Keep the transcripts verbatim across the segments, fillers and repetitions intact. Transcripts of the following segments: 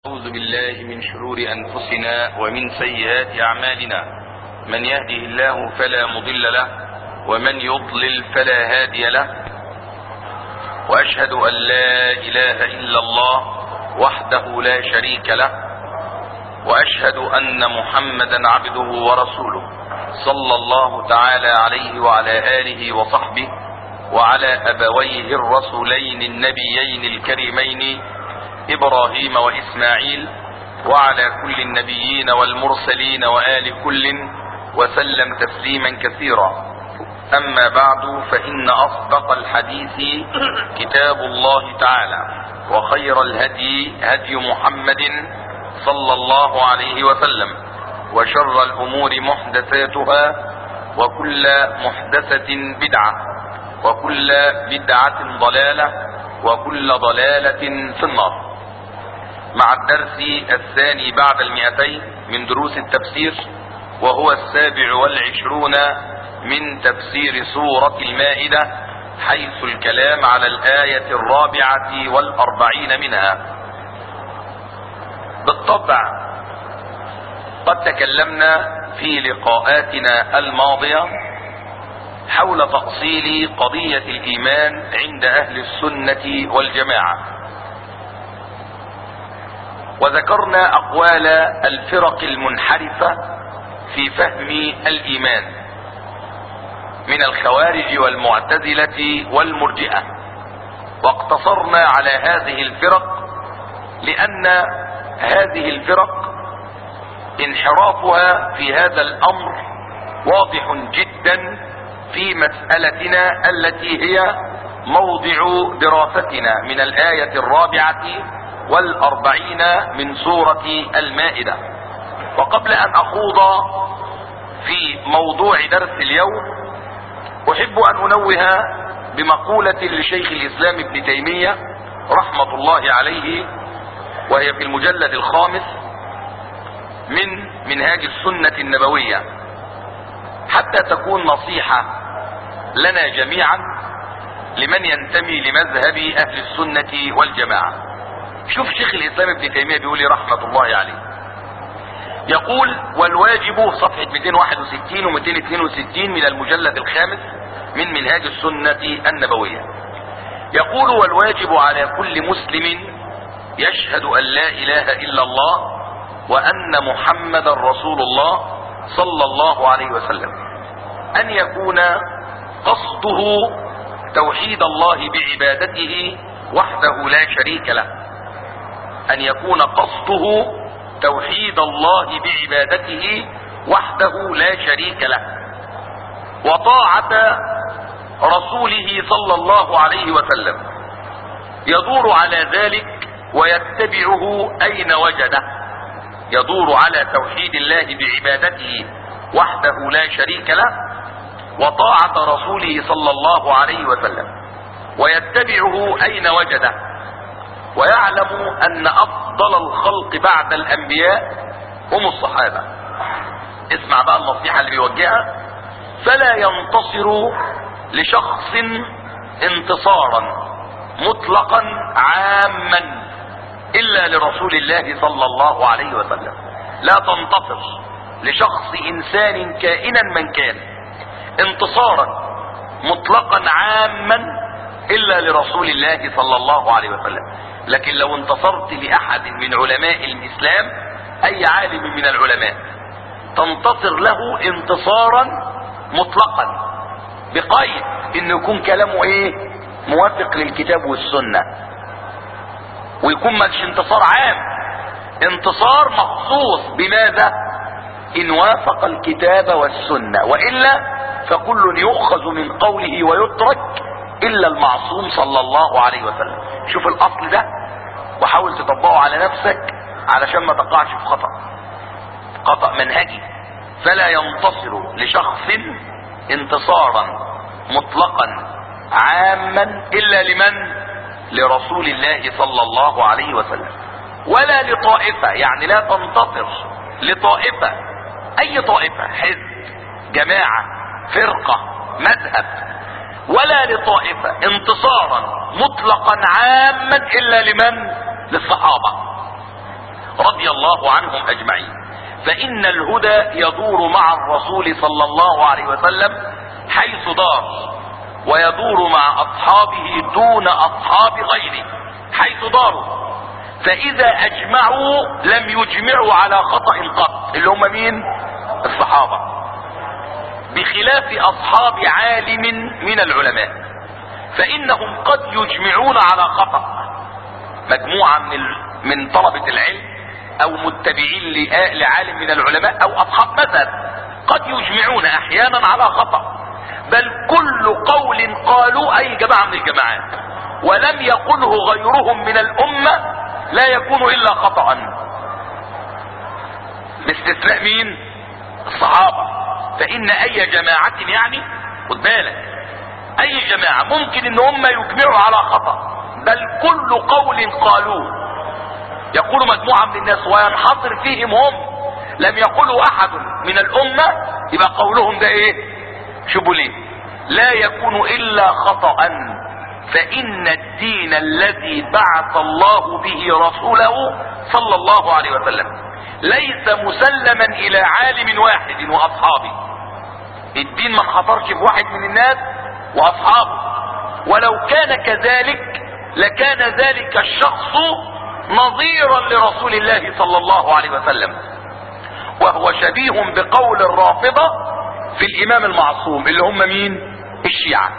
أعوذ بالله من شرور أنفسنا ومن سيئات أعمالنا، من يهده الله فلا مضل له ومن يضلل فلا هادي له، وأشهد أن لا إله إلا الله وحده لا شريك له، وأشهد أن محمدا عبده ورسوله صلى الله تعالى عليه وعلى آله وصحبه وعلى أبويه الرسولين النبيين الكريمين إبراهيم وإسماعيل وعلى كل النبيين والمرسلين وآل كل وسلم تسليما كثيرا. أما بعد، فإن أصدق الحديث كتاب الله تعالى، وخير الهدي هدي محمد صلى الله عليه وسلم، وشر الأمور محدثاتها، وكل محدثة بدعة، وكل بدعة ضلالة، وكل ضلالة في النار. مع الدرس الثاني بعد المئتين من دروس التفسير، وهو السابع والعشرون من تفسير سورة المائدة، حيث الكلام على الآية الرابعة والأربعين منها. بالطبع قد تكلمنا في لقاءاتنا الماضية حول تأصيل قضية الإيمان عند أهل السنة والجماعة، وذكرنا أقوال الفرق المنحرفة في فهم الإيمان من الخوارج والمعتزلة والمرجئة، واقتصرنا على هذه الفرق لأن هذه الفرق انحرافها في هذا الأمر واضح جدا في مسألتنا التي هي موضع دراستنا من الآية الرابعة والأربعين من سورة المائدة. وقبل أن أخوض في موضوع درس اليوم، أحب أن أنوه بمقولة لشيخ الإسلام ابن تيمية رحمة الله عليه، وهي في المجلد الخامس من منهاج السنة النبوية، حتى تكون نصيحة لنا جميعا لمن ينتمي لمذهب أهل السنة والجماعة. شوف شيخ الإسلام ابن تيمية بيقول رحمة الله عليه، يقول: والواجب، صفحة مئتين وواحد وستين و مئتين واثنين وستين من المجلد الخامس من منهاج السنة النبوية، يقول: والواجب على كل مسلم يشهد أن لا إله إلا الله وأن محمد رسول الله صلى الله عليه وسلم أن يكون قصده توحيد الله بعبادته وحده لا شريك له، أن يكون قصده توحيد الله بعبادته وحده لا شريك له، وطاعة رسوله صلى الله عليه وسلم، يدور على ذلك ويتبعه أين وجده، يدور على توحيد الله بعبادته وحده لا شريك له وطاعة رسوله صلى الله عليه وسلم، ويتبعه أين وجده، ويعلم أن أفضل الخلق بعد الأنبياء هم الصحابة. اسمع بقى النصيحة اللي بيوجهها: فلا ينتصر لشخص انتصارا مطلقا عاما إلا لرسول الله صلى الله عليه وسلم. لا تنتصر لشخص إنسان كائنا من كان انتصارا مطلقا عاما إلا لرسول الله صلى الله عليه وسلم. لكن لو انتصرت لأحد من علماء الإسلام، أي عالم من العلماء، تنتصر له انتصارا مطلقا بقيد إنه يكون كلامه إيه؟ موافق للكتاب والسنة، ويكون مش انتصار عام، انتصار مخصوص بماذا؟ إن وافق الكتاب والسنة، وإلا فكل يؤخذ من قوله ويترك إلا المعصوم صلى الله عليه وسلم. شوف الأصل ده وحاول تطبقه على نفسك علشان ما تقعش في خطأ خطأ منهجي. فلا ينتصر لشخص انتصارا مطلقا عاما إلا لمن؟ لرسول الله صلى الله عليه وسلم. ولا لطائفة، يعني لا تنتصر لطائفة، أي طائفة، حزب، جماعة، فرقة، مذهب، ولا لطائفة انتصارا مطلقا عاما إلا لمن؟ للصحابة. رضي الله عنهم اجمعين. فان الهدى يدور مع الرسول صلى الله عليه وسلم حيث دار، ويدور مع اصحابه دون اصحاب غيره حيث داروا. فاذا اجمعوا لم يجمعوا على خطأ قط، اللي هم مين؟ الصحابة، بخلاف اصحاب عالم من العلماء، فانهم قد يجمعون على خطأ. مجموعة من من طلبة العلم او متبعين لعالم من العلماء او اصحاب مذهب قد يجمعون احيانا على خطأ، بل كل قول قالوا اي جماعة من الجماعات ولم يقله غيرهم من الامة لا يكون الا خطأ، باستثناء مين؟ الصحابة. فان اي جماعة، يعني خد بالك، اي جماعة ممكن ان هم يجمعوا على خطأ، بل كل قول قالوه يقول مجموعة من الناس وينحصر فيهم هم، لم يقولوا احد من الامة، يبقى قولهم ده ايه؟ شوفوا ليه؟ لا يكون الا خطأ. فان الدين الذي بعث الله به رسوله صلى الله عليه وسلم ليس مسلما الى عالم واحد واصحابه. الدين ما انحصرش بواحد من الناس واصحابه، ولو كان كذلك لكان ذلك الشخص نظيرا لرسول الله صلى الله عليه وسلم، وهو شبيه بقول الرافضة في الامام المعصوم اللي هم مين؟ الشيعة.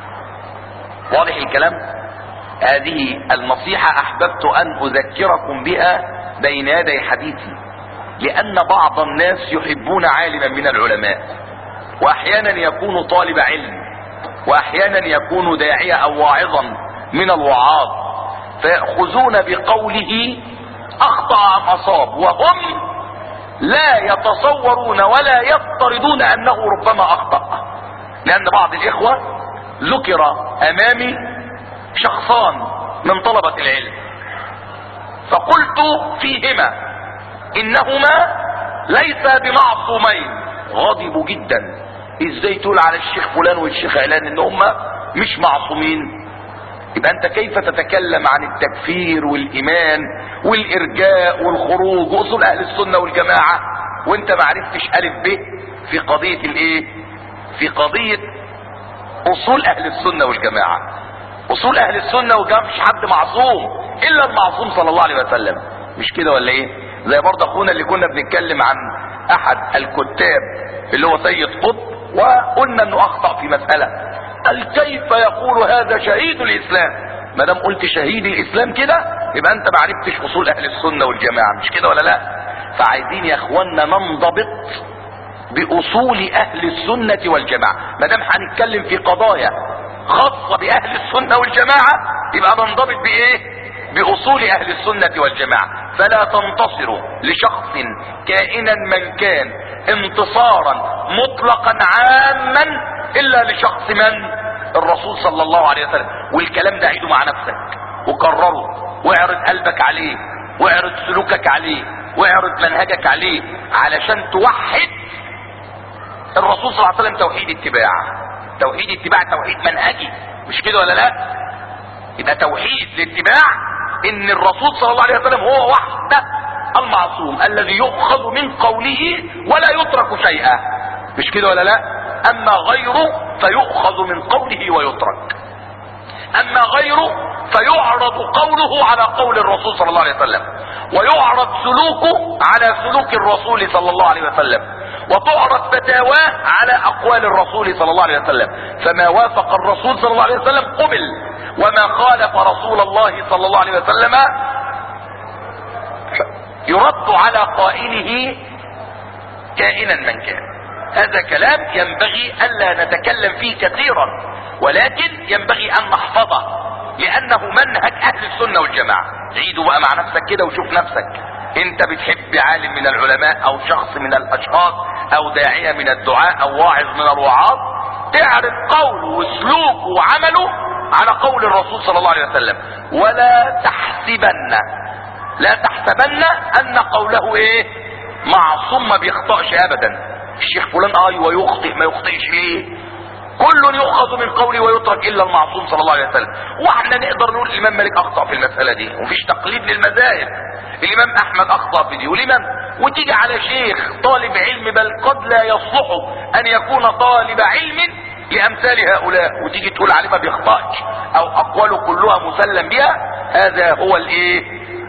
واضح الكلام؟ هذه النصيحة احببت ان اذكركم بها بين يدي حديثي، لان بعض الناس يحبون عالما من العلماء، واحيانا يكون طالب علم، واحيانا يكون داعية او واعظا من الوعاظ، فيأخذون بقوله اخطأ ام اصاب، وهم لا يتصورون ولا يفترضون انه ربما اخطأ. لان بعض الاخوة ذكر امامي شخصان من طلبة العلم، فقلت فيهما انهما ليس بمعصومين. غضبوا جدا، ازاي تقول على الشيخ فلان والشيخ علان ان هم مش معصومين؟ يبقى انت كيف تتكلم عن التكفير والايمان والارجاء والخروج واصول اهل السنة والجماعة وانت ما عرفتش الف ب في قضية الايه؟ في قضية اصول اهل السنة والجماعة. اصول اهل السنة والجماعة مش حد معصوم الا المعصوم صلى الله عليه وسلم، مش كده ولا ايه؟ زي برضه اخونا اللي كنا بنتكلم عن احد الكتاب اللي هو سيد قطب، وقلنا انه اخطأ في مسألة، قال كيف يقول هذا شهيد الاسلام؟ ما دام قلت شهيد الاسلام كده يبقى انت ما عرفتش اصول اهل السنة والجماعة، مش كده ولا لا؟ فعايزين يا اخوانا ننضبط باصول اهل السنة والجماعة. ما دام هنتكلم في قضايا خاصة باهل السنة والجماعة يبقى ننضبط بايه؟ باصول اهل السنة والجماعة. فلا تنتصروا لشخص كائنا من كان انتصارا مطلقا عاما الا لشخص من؟ الرسول صلى الله عليه وسلم. والكلام ده عيده مع نفسك وكرره، واعرض قلبك عليه، واعرض سلوكك عليه، واعرض منهجك عليه، علشان توحد الرسول صلى الله عليه وسلم. توحيد اتباع، توحيد اتباع، توحيد منهجي، مش كده ولا لا؟ يبقى توحيد الاتباع ان الرسول صلى الله عليه وسلم هو وحده المعصوم الذي يؤخذ من قوله ولا يترك شيئا، مش كده ولا لا؟ اما غيره فيؤخذ من قوله ويترك، اما غيره فيعرض قوله على قول الرسول صلى الله عليه وسلم، ويعرض سلوكه على سلوك الرسول صلى الله عليه وسلم، وتعرض فتاواه على اقوال الرسول صلى الله عليه وسلم. فما وافق الرسول صلى الله عليه وسلم قبل، وما خالف رسول الله صلى الله عليه وسلم يرد على قائله كائنا من كان. هذا كلام ينبغي الا نتكلم فيه كثيرا، ولكن ينبغي ان نحفظه لانه منهج اهل السنة والجماعة. عيدوا بقى مع نفسك كده وشوف نفسك، انت بتحب عالم من العلماء او شخص من الاشخاص او داعية من الدعاء او واعظ من الوعاظ، تعرف قوله وسلوكه وعمله على قول الرسول صلى الله عليه وسلم، ولا تحسبن لا تحسبن ان قوله ايه؟ معصوم، ما بيخطئش ابدا. الشيخ فلان ايوه يخطئ، ما يخطئش ليه؟ كل يؤخذ من قولي ويترك الا المعصوم صلى الله عليه وسلم. واحنا نقدر نقول الامام مالك اخطأ في المسألة دي، ومفيش تقليد للمذاهب. الامام احمد اخطأ في دي، والامام وتيجي على شيخ طالب علم بل قد لا يصلح ان يكون طالب علم لامثال هؤلاء، وتيجي تقول عليه ما بيخطأش او اقواله كلها مسلم بها. هذا هو الايه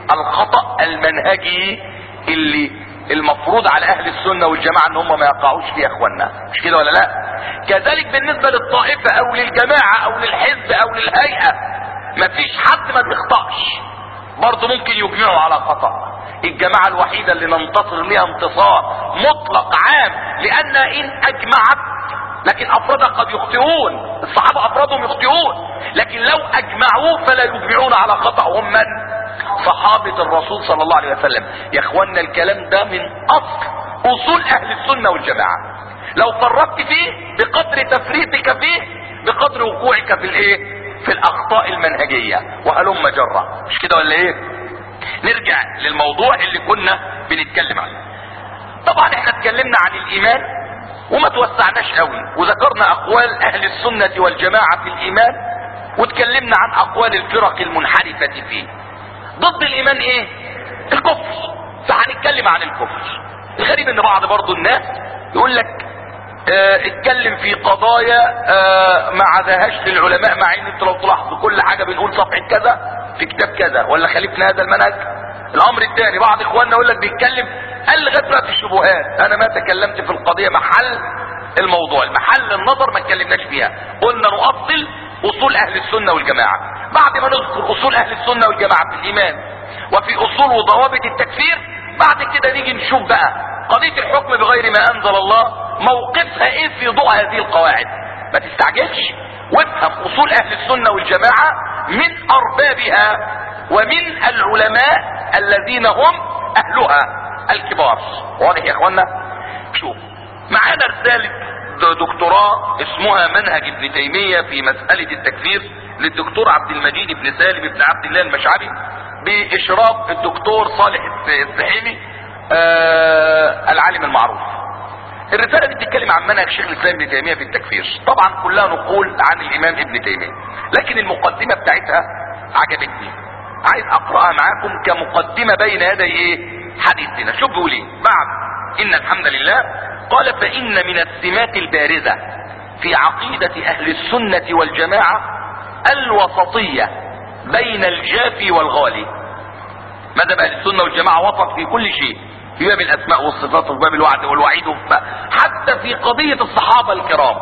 الخطأ المنهجي اللي المفروض على اهل السنة والجماعة ان هم ما يقعوش فيه يا اخوانا، مش كده ولا لا؟ كذلك بالنسبة للطائفة او للجماعة او للحزب او للهيئة، مفيش حد ما بيخطأش، برضه ممكن يجمعوا على خطأ. الجماعة الوحيدة اللي ننتصر لها انتصار مطلق عام، لان ان اجمعت، لكن افرادها قد يخطئون، الصحابة افرادهم يخطئون، لكن لو اجمعوا فلا يجمعون على خطأ. هم من؟ صحابة الرسول صلى الله عليه وسلم. يا اخوانا الكلام ده من اصل اصول اهل السنة والجماعة. لو فرطت فيه بقدر تفريطك فيه بقدر وقوعك في الايه في الاخطاء المنهجية، وهلم جرة، مش كده ولا ايه؟ نرجع للموضوع اللي كنا بنتكلم عنه. طبعا احنا اتكلمنا عن الايمان وما توسعناش قوي، وذكرنا اقوال اهل السنة والجماعة في الايمان، واتكلمنا عن اقوال الفرق المنحرفة فيه. ضد الايمان ايه؟ الكفر. فهنتكلم عن الكفر. الغريب ان بعض برضو الناس يقول لك اه اتكلم في قضايا اه ما عداهاش للعلماء، مع ان انت لو تلاحظوا كل حاجة بنقول صفحة كذا في كتاب كذا، ولا خالفنا هذا المنهج. الامر الثاني بعض اخواننا يقول لك بيتكلم الغفلة في الشبهات. انا ما تكلمت في القضية محل الموضوع، المحل النظر ما اتكلمناش فيها، قلنا نؤصل اصول اهل السنة والجماعة. بعد ما نذكر اصول اهل السنة والجماعة في الايمان وفي اصول وضوابط التكفير، بعد كده نيجي نشوف بقى قضية الحكم بغير ما انزل الله موقفها ايه في ضوء هذه القواعد. ما تستعجلش، وافهم اصول اهل السنة والجماعة من اربابها ومن العلماء الذين هم اهلها الكبار. واضح يا اخوانا؟ شوف معانا رسالة دكتوراه اسمها منهج ابن تيمية في مسألة التكفير للدكتور عبد المجيد بن سالم بن عبد الله المشعري باشراف الدكتور صالح السحيمي آه العالم المعروف. الرسالة دي بتتكلم عن منهج شيخ الاسلام ابن تيمية في التكفير. طبعا كلها نقول عن الامام ابن تيمية، لكن المقدمة بتاعتها عجبتني، عايز اقرأها معاكم كمقدمة بين يدي ايه حديثنا. شوف بيقول ايه بعد ان الحمد لله. قال فان من السمات البارزة في عقيدة اهل السنة والجماعة الوسطية بين الجافي والغالي. ماذا بقى السنة والجماعة؟ وسط في كل شيء، في باب الاسماء والصفات وفي باب الوعد والوعيد، حتى في قضية الصحابة الكرام.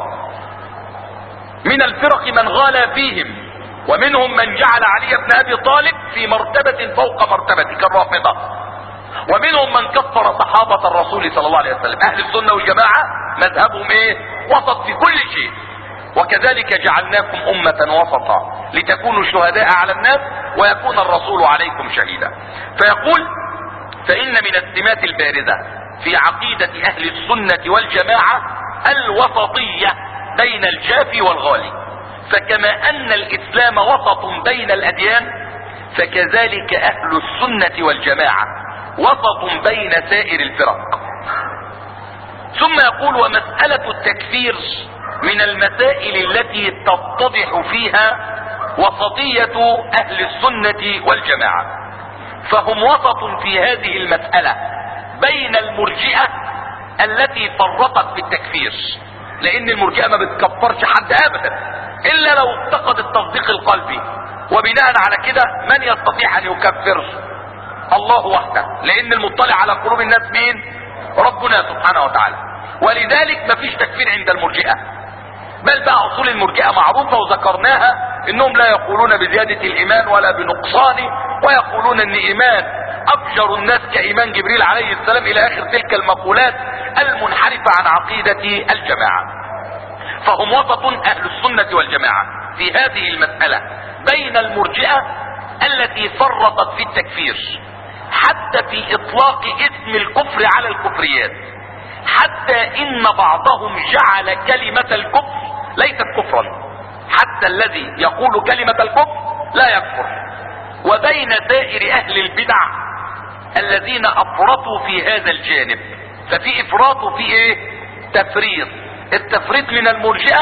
من الفرق من غالى فيهم، ومنهم من جعل علي بن ابي طالب في مرتبة فوق مرتبته كالرافضة، ومنهم من كفر صحابة الرسول صلى الله عليه وسلم. اهل السنة والجماعة مذهبهم ايه؟ وسط في كل شيء. وكذلك جعلناكم امة وسطا لتكونوا شهداء على الناس ويكون الرسول عليكم شهيدا. فيقول فان من السمات البارزة في عقيدة اهل السنة والجماعة الوسطية بين الجافي والغالي. فكما ان الاسلام وسط بين الاديان، فكذلك اهل السنة والجماعة وسط بين سائر الفرق. ثم يقول ومسألة التكفير من المسائل التي تتضح فيها وسطية اهل السنة والجماعة، فهم وسط في هذه المسألة بين المرجئة التي فرطت في التكفير، لان المرجئة ما بتكفرش حد ابدا الا لو افتقد التصديق القلبي، وبناء على كده من يستطيع ان يكفر؟ الله وحده، لان المطلع على قلوب الناس مين؟ ربنا سبحانه وتعالى. ولذلك مفيش تكفير عند المرجئة، بل بقى اصول المرجئة معروفة وذكرناها، انهم لا يقولون بزيادة الايمان ولا بنقصانه، ويقولون ان ايمان افجر الناس كايمان جبريل عليه السلام الى اخر تلك المقولات المنحرفة عن عقيدة الجماعة. فهم وسط اهل السنة والجماعة في هذه المسألة بين المرجئة التي فرطت في التكفير، حتى في اطلاق اسم الكفر على الكفريات، حتى ان بعضهم جعل كلمة الكفر ليست كفرا، حتى الذي يقول كلمة الكفر لا يكفر. وبين سائر اهل البدع الذين افرطوا في هذا الجانب، ففي افراط وفي ايه؟ تفريط. التفريط من المرجئة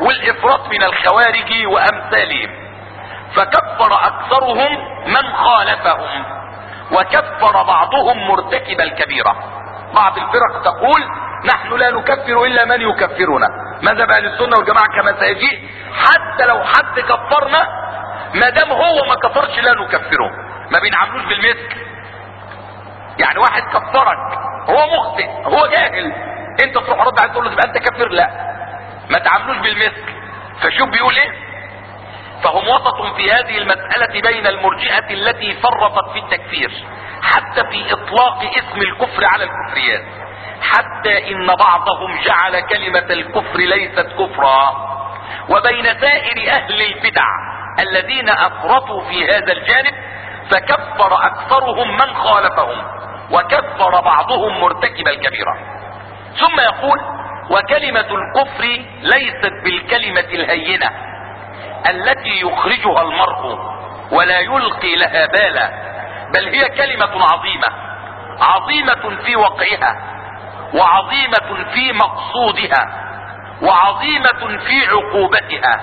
والافراط من الخوارج وامثالهم، فكفر اكثرهم من خالفهم، وكفر بعضهم مرتكب الكبيرة. بعض الفرق تقول نحن لا نكفر الا من يكفرنا، ماذا بقى للسنة والجماعة كما سيجيء، حتى لو حد كفرنا ما دام هو ما كفرش لا نكفره، ما بنعملوش بالمثل. يعني واحد كفرك هو مخطئ هو جاهل، انت تروح رد عليه تقول له تبقى انت كافر، لا ما تعملوش بالمثل. فشوف بيقول ايه، فهم وسط في هذه المسألة بين المرجئة التي فرطت في التكفير حتى في اطلاق اسم الكفر على الكفريات، حتى ان بعضهم جعل كلمة الكفر ليست كفرا، وبين سائر اهل البدع الذين افرطوا في هذا الجانب، فكفر اكثرهم من خالفهم، وكفر بعضهم مرتكب الكبيرة. ثم يقول وكلمة الكفر ليست بالكلمة الهينة التي يخرجها المرء ولا يلقي لها بالا، بل هي كلمة عظيمة، عظيمة في وقعها، وعظيمة في مقصودها، وعظيمة في عقوبتها،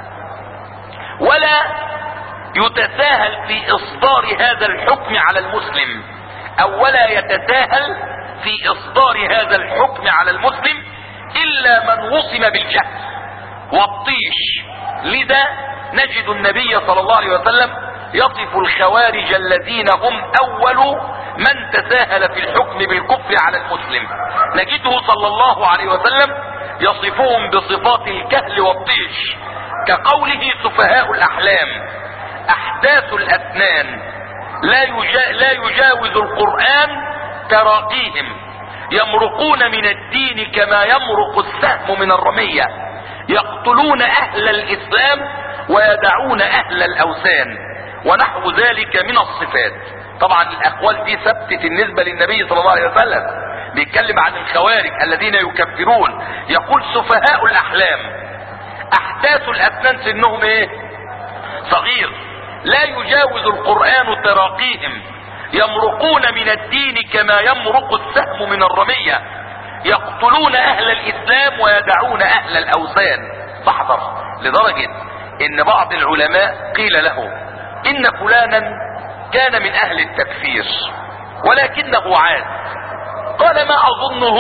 ولا يتساهل في اصدار هذا الحكم على المسلم، او ولا يتساهل في اصدار هذا الحكم على المسلم الا من وصم بالجهل والطيش. لذا نجد النبي صلى الله عليه وسلم يصف الخوارج الذين هم اول من تساهل في الحكم بالكفر على المسلم، نجده صلى الله عليه وسلم يصفهم بصفات الكهل والطيش، كقوله سفهاء الاحلام، احداث الاسنان، لا, يجا لا يجاوز القرآن تراقيهم، يمرقون من الدين كما يمرق السهم من الرمية، يقتلون اهل الاسلام ويدعون اهل الاوثان، ونحو ذلك من الصفات. طبعا الاقوال دي ثبتت النسبة للنبي صلى الله عليه وسلم، بيتكلم عن الخوارج الذين يكفرون، يقول سفهاء الاحلام، احداث الاسنان سنهم ايه؟ صغير، لا يجاوز القرآن تراقيهم، يمرقون من الدين كما يمرق السهم من الرمية، يقتلون اهل الاسلام ويدعون اهل الاوثان. فاحذر، لدرجة ان بعض العلماء قيل له ان فلانا كان من اهل التكفير ولكنه عاد، قال ما اظنه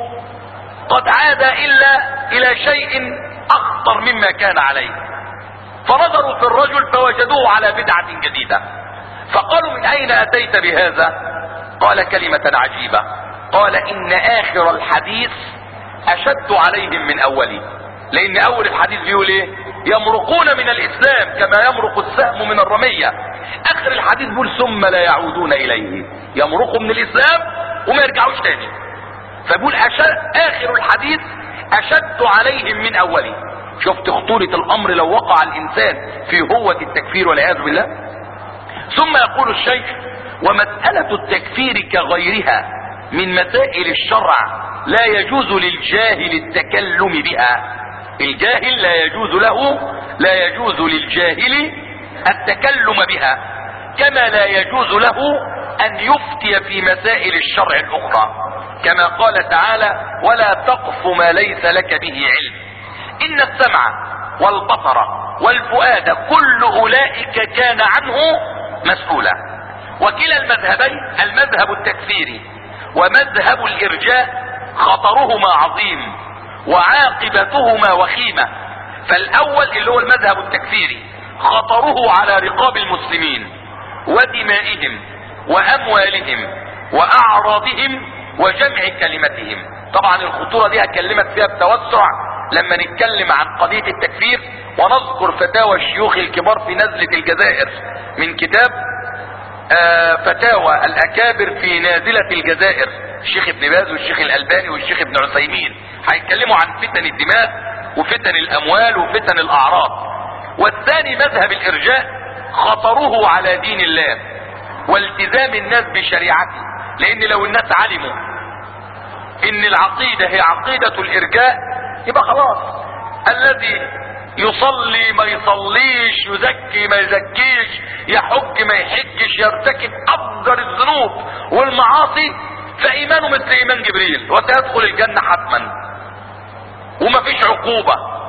قد عاد الا الى شيء اخطر مما كان عليه، فنظروا في الرجل فوجدوه على بدعة جديدة، فقالوا من اين اتيت بهذا؟ قال كلمة عجيبة، قال ان اخر الحديث اشد عليهم من اوله، لان اول الحديث بيقول ايه؟ يمرقون من الاسلام كما يمرق السهم من الرمية، اخر الحديث بيقول ثم لا يعودون اليه، يمرقوا من الاسلام وما يرجعوش تاني، فبيقول اخر الحديث اشد عليهم من اوله. شفت خطورة الامر لو وقع الانسان في هوة التكفير والعياذ بالله. ثم يقول الشيخ ومسألة التكفير كغيرها من مسائل الشرع لا يجوز للجاهل التكلم بها، الجاهل لا يجوز له لا يجوز للجاهل التكلم بها، كما لا يجوز له ان يفتي في مسائل الشرع الاخرى، كما قال تعالى ولا تقف ما ليس لك به علم، ان السمع والبصر والفؤاد كل اولئك كان عنه مسؤولا. وكلا المذهبين، المذهب التكفيري ومذهب الارجاء، خطرهما عظيم وعاقبتهما وخيمة. فالاول اللي هو المذهب التكفيري خطره على رقاب المسلمين ودمائهم واموالهم واعراضهم وجمع كلمتهم. طبعا الخطورة دي هكلمك فيها بتوسع لما نتكلم عن قضية التكفير، ونذكر فتاوى الشيوخ الكبار في نزلة الجزائر من كتاب آه فتاوى الاكابر في نازلة الجزائر، الشيخ ابن باز والشيخ الالباني والشيخ ابن عثيمين، هيتكلموا عن فتن الدماء وفتن الاموال وفتن الاعراض. والثاني مذهب الارجاء خطره على دين الله والتزام الناس بشريعته، لان لو الناس علموا ان العقيدة هي عقيدة الارجاء يبقى خلاص، الذي يصلي ما يصليش، يزكي ما يزكيش، يحج ما يحجش، يرتكب افجر الذنوب والمعاصي، فايمانه مثل ايمان جبريل وسيدخل الجنة حتما وما فيش عقوبة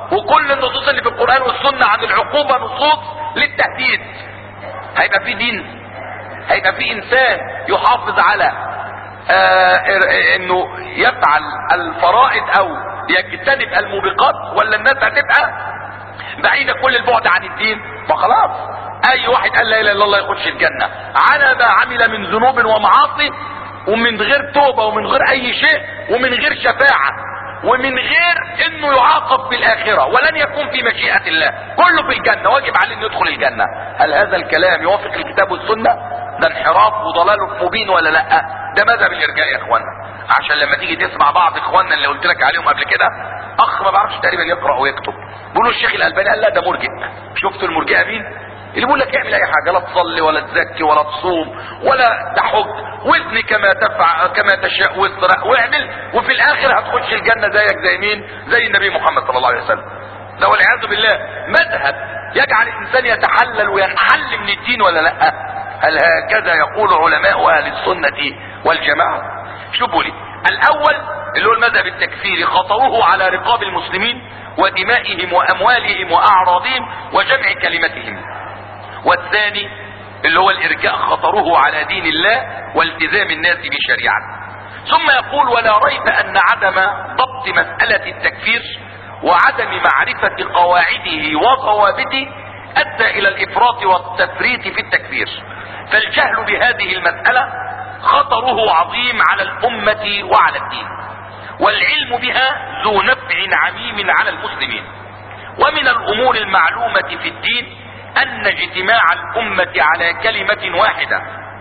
وكل النصوص اللي في القرآن والسنة عن العقوبة نصوص للتهديد. هيبقى في دين؟ هيبقى في انسان يحافظ على آه انه يفعل الفرائض او يجتنب الموبقات، ولا الناس هتبقى بعيدة كل البعد عن الدين؟ فخلاص اي واحد قال لا اله الا الله يخش الجنة على ما عمل من ذنوب ومعاصي، ومن غير توبة ومن غير اي شيء ومن غير شفاعة ومن غير انه يعاقب في الاخرة، ولن يكون في مشيئة الله، كله في الجنة، واجب عليه انه يدخل الجنة. هل هذا الكلام يوافق الكتاب والسنة؟ ده انحراف وضلال مبين ولا لا؟ ده مذهب الارجاء يا اخوانا. عشان لما تيجي تسمع بعض اخواننا اللي قلت لك عليهم قبل كده، اخ ما بعرفش تقريبا يقرأ ويكتب، بيقولوا الشيخ الالباني قال لا ده مرجئ. شفتوا المرجئه مين؟ اللي بيقول لك اعمل اي حاجه، لا تصلي ولا تزكي ولا تصوم ولا تحج، واذني كما تفعل كما تشاء واسرق واعمل، وفي الاخر هتخش الجنه زيك زي مين؟ زي النبي محمد صلى الله عليه وسلم. ده والعياذ بالله مذهب يجعل الانسان يتحلل وينحل من الدين ولا لا؟ هل هكذا يقول علماء اهل السنه والجماعه؟ شوفوا لي الاول اللي هو المذهب التكفيري، خطروه على رقاب المسلمين ودمائهم واموالهم واعراضهم وجمع كلمتهم. والثاني اللي هو الارجاء، خطره على دين الله والتزام الناس بشريعته. ثم يقول ولا ريب ان عدم ضبط مسألة التكفير وعدم معرفة قواعده وضوابطه ادى الى الافراط والتفريط في التكفير. فالجهل بهذه المسألة خطره عظيم على الامة وعلى الدين، والعلم بها ذو نفع عميم على المسلمين. ومن الامور المعلومة في الدين ان اجتماع الامة على كلمة واحدة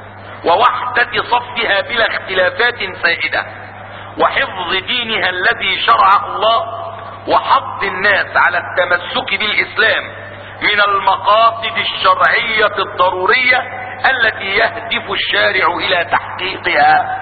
ووحدة صفها بلا اختلافات سائدة وحفظ دينها الذي شرعه الله وحض الناس على التمسك بالاسلام من المقاصد الشرعية الضرورية التي يهدف الشارع الى تحقيقها.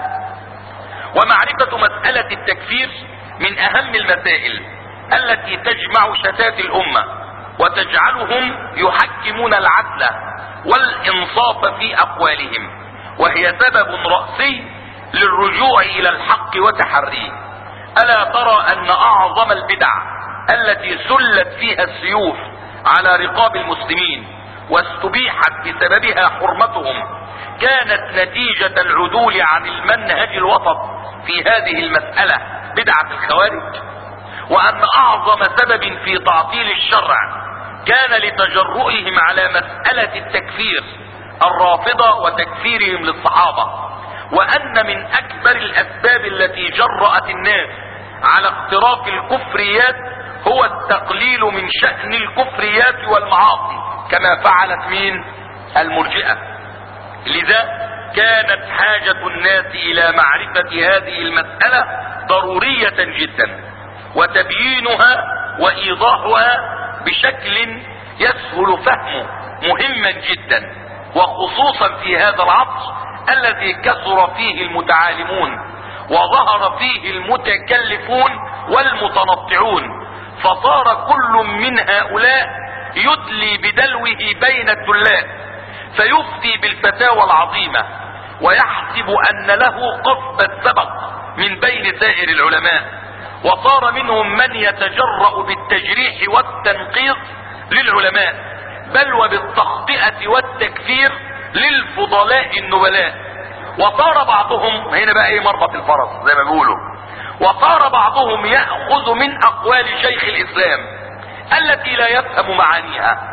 ومعرفة مسألة التكفير من اهم المسائل التي تجمع شتات الامة وتجعلهم يحكمون العدل والانصاف في اقوالهم، وهي سبب رئيسي للرجوع الى الحق وتحريه. الا ترى ان اعظم البدع التي سلت فيها السيوف على رقاب المسلمين واستبيحت بسببها حرمتهم كانت نتيجة العدول عن المنهج الوسط في هذه المسألة بدعة الخوارج؟ وان اعظم سبب في تعطيل الشرع كان لتجرؤهم على مسألة التكفير الرافضة وتكفيرهم للصحابة، وان من اكبر الاسباب التي جرأت الناس على اقتراف الكفريات هو التقليل من شأن الكفريات والمعاصي كما فعلت مين؟ المرجئة. لذا كانت حاجة الناس الى معرفة هذه المسألة ضرورية جدا، وتبيينها وايضاحها بشكل يسهل فهمه مهما جدا، وخصوصا في هذا العصر الذي كثر فيه المتعالمون وظهر فيه المتكلفون والمتنطعون، فصار كل من هؤلاء يدلي بدلوه بين الدلات فيفتي بالفتاوى العظيمة ويحسب ان له قصب السبق من بين سائر العلماء. وصار منهم من يتجرأ بالتجريح والتنقيص للعلماء، بل وبالتخطئة والتكفير للفضلاء النبلاء. وصار بعضهم، هنا بقى ايه مربط الفرس زي ما بيقولوا، وصار بعضهم يأخذ من اقوال شيخ الاسلام التي لا يفهم معانيها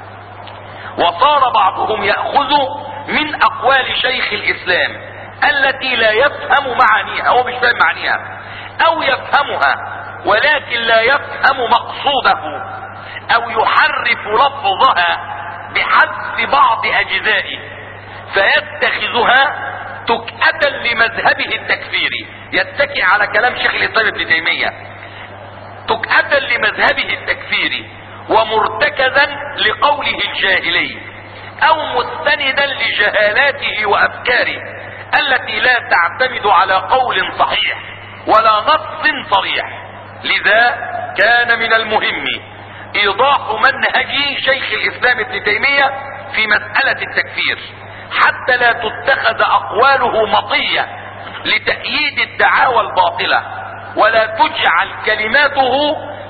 وصار بعضهم يأخذ من اقوال شيخ الاسلام التي لا يفهم معانيها، هو مش فاهم معانيها او يفهمها ولكن لا يفهم مقصوده، او يحرف لفظها بحذف بعض اجزائه فيتخذها تكأة لمذهبه التكفيري. يتكئ على كلام شيخ الاسلام ابن تيمية تكأة لمذهبه التكفيري ومرتكزا لقوله الجاهلي، او مستندا لجهالاته وافكاره التي لا تعتمد على قول صحيح ولا نص صريح. لذا كان من المهم ايضاح منهج شيخ الاسلام ابن تيمية في مسألة التكفير حتى لا تتخذ اقواله مطية لتأييد الدعاوى الباطلة، ولا تجعل كلماته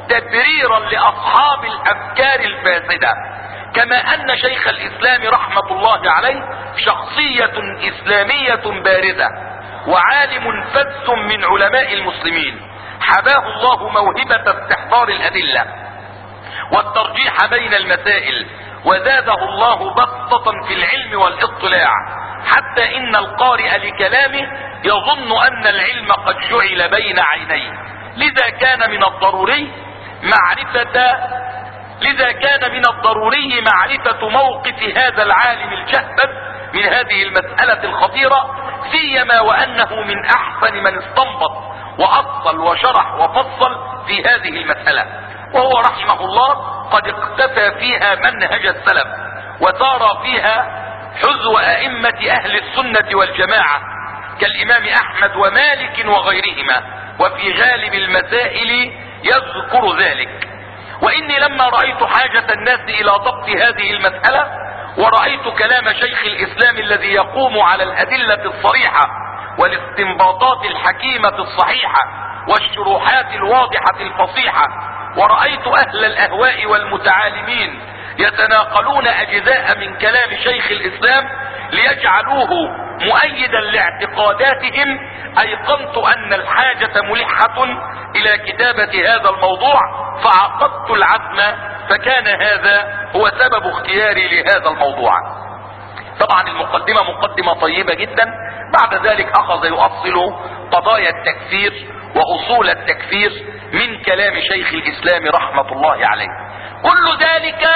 تبريرا لاصحاب الافكار الفاسدة. كما ان شيخ الاسلام رحمة الله عليه شخصية اسلامية بارزة وعالم فذ من علماء المسلمين، حباه الله موهبة استحضار الادلة والترجيح بين المسائل، وزاده الله بسطة في العلم والاطلاع، حتى ان القارئ لكلامه يظن ان العلم قد جعل بين عينيه. لذا كان من الضروري معرفة لذا كان من الضروري معرفة موقف هذا العالم الجهبذ من هذه المسألة الخطيرة، سيما وانه من احسن من استنبط واصل وشرح وفصل في هذه المسألة، وهو رحمه الله قد اقتفى فيها منهج السلف وسار فيها حذو ائمة اهل السنة والجماعة كالامام احمد ومالك وغيرهما، وفي غالب المسائل يذكر ذلك. واني لما رأيت حاجة الناس الى ضبط هذه المسألة، ورأيت كلام شيخ الاسلام الذي يقوم على الادلة الصريحة والاستنباطات الحكيمة الصحيحة والشروحات الواضحة الفصيحة، ورأيت اهل الاهواء والمتعالمين يتناقلون اجزاء من كلام شيخ الاسلام ليجعلوه مؤيدا لاعتقاداتهم، ايقنت ان الحاجة ملحة الى كتابة هذا الموضوع، فعقدت العزم، فكان هذا هو سبب اختياري لهذا الموضوع. طبعا المقدمة مقدمة طيبة جدا. بعد ذلك اخذ يؤصل قضايا التكفير واصول التكفير من كلام شيخ الاسلام رحمة الله عليه. كل ذلك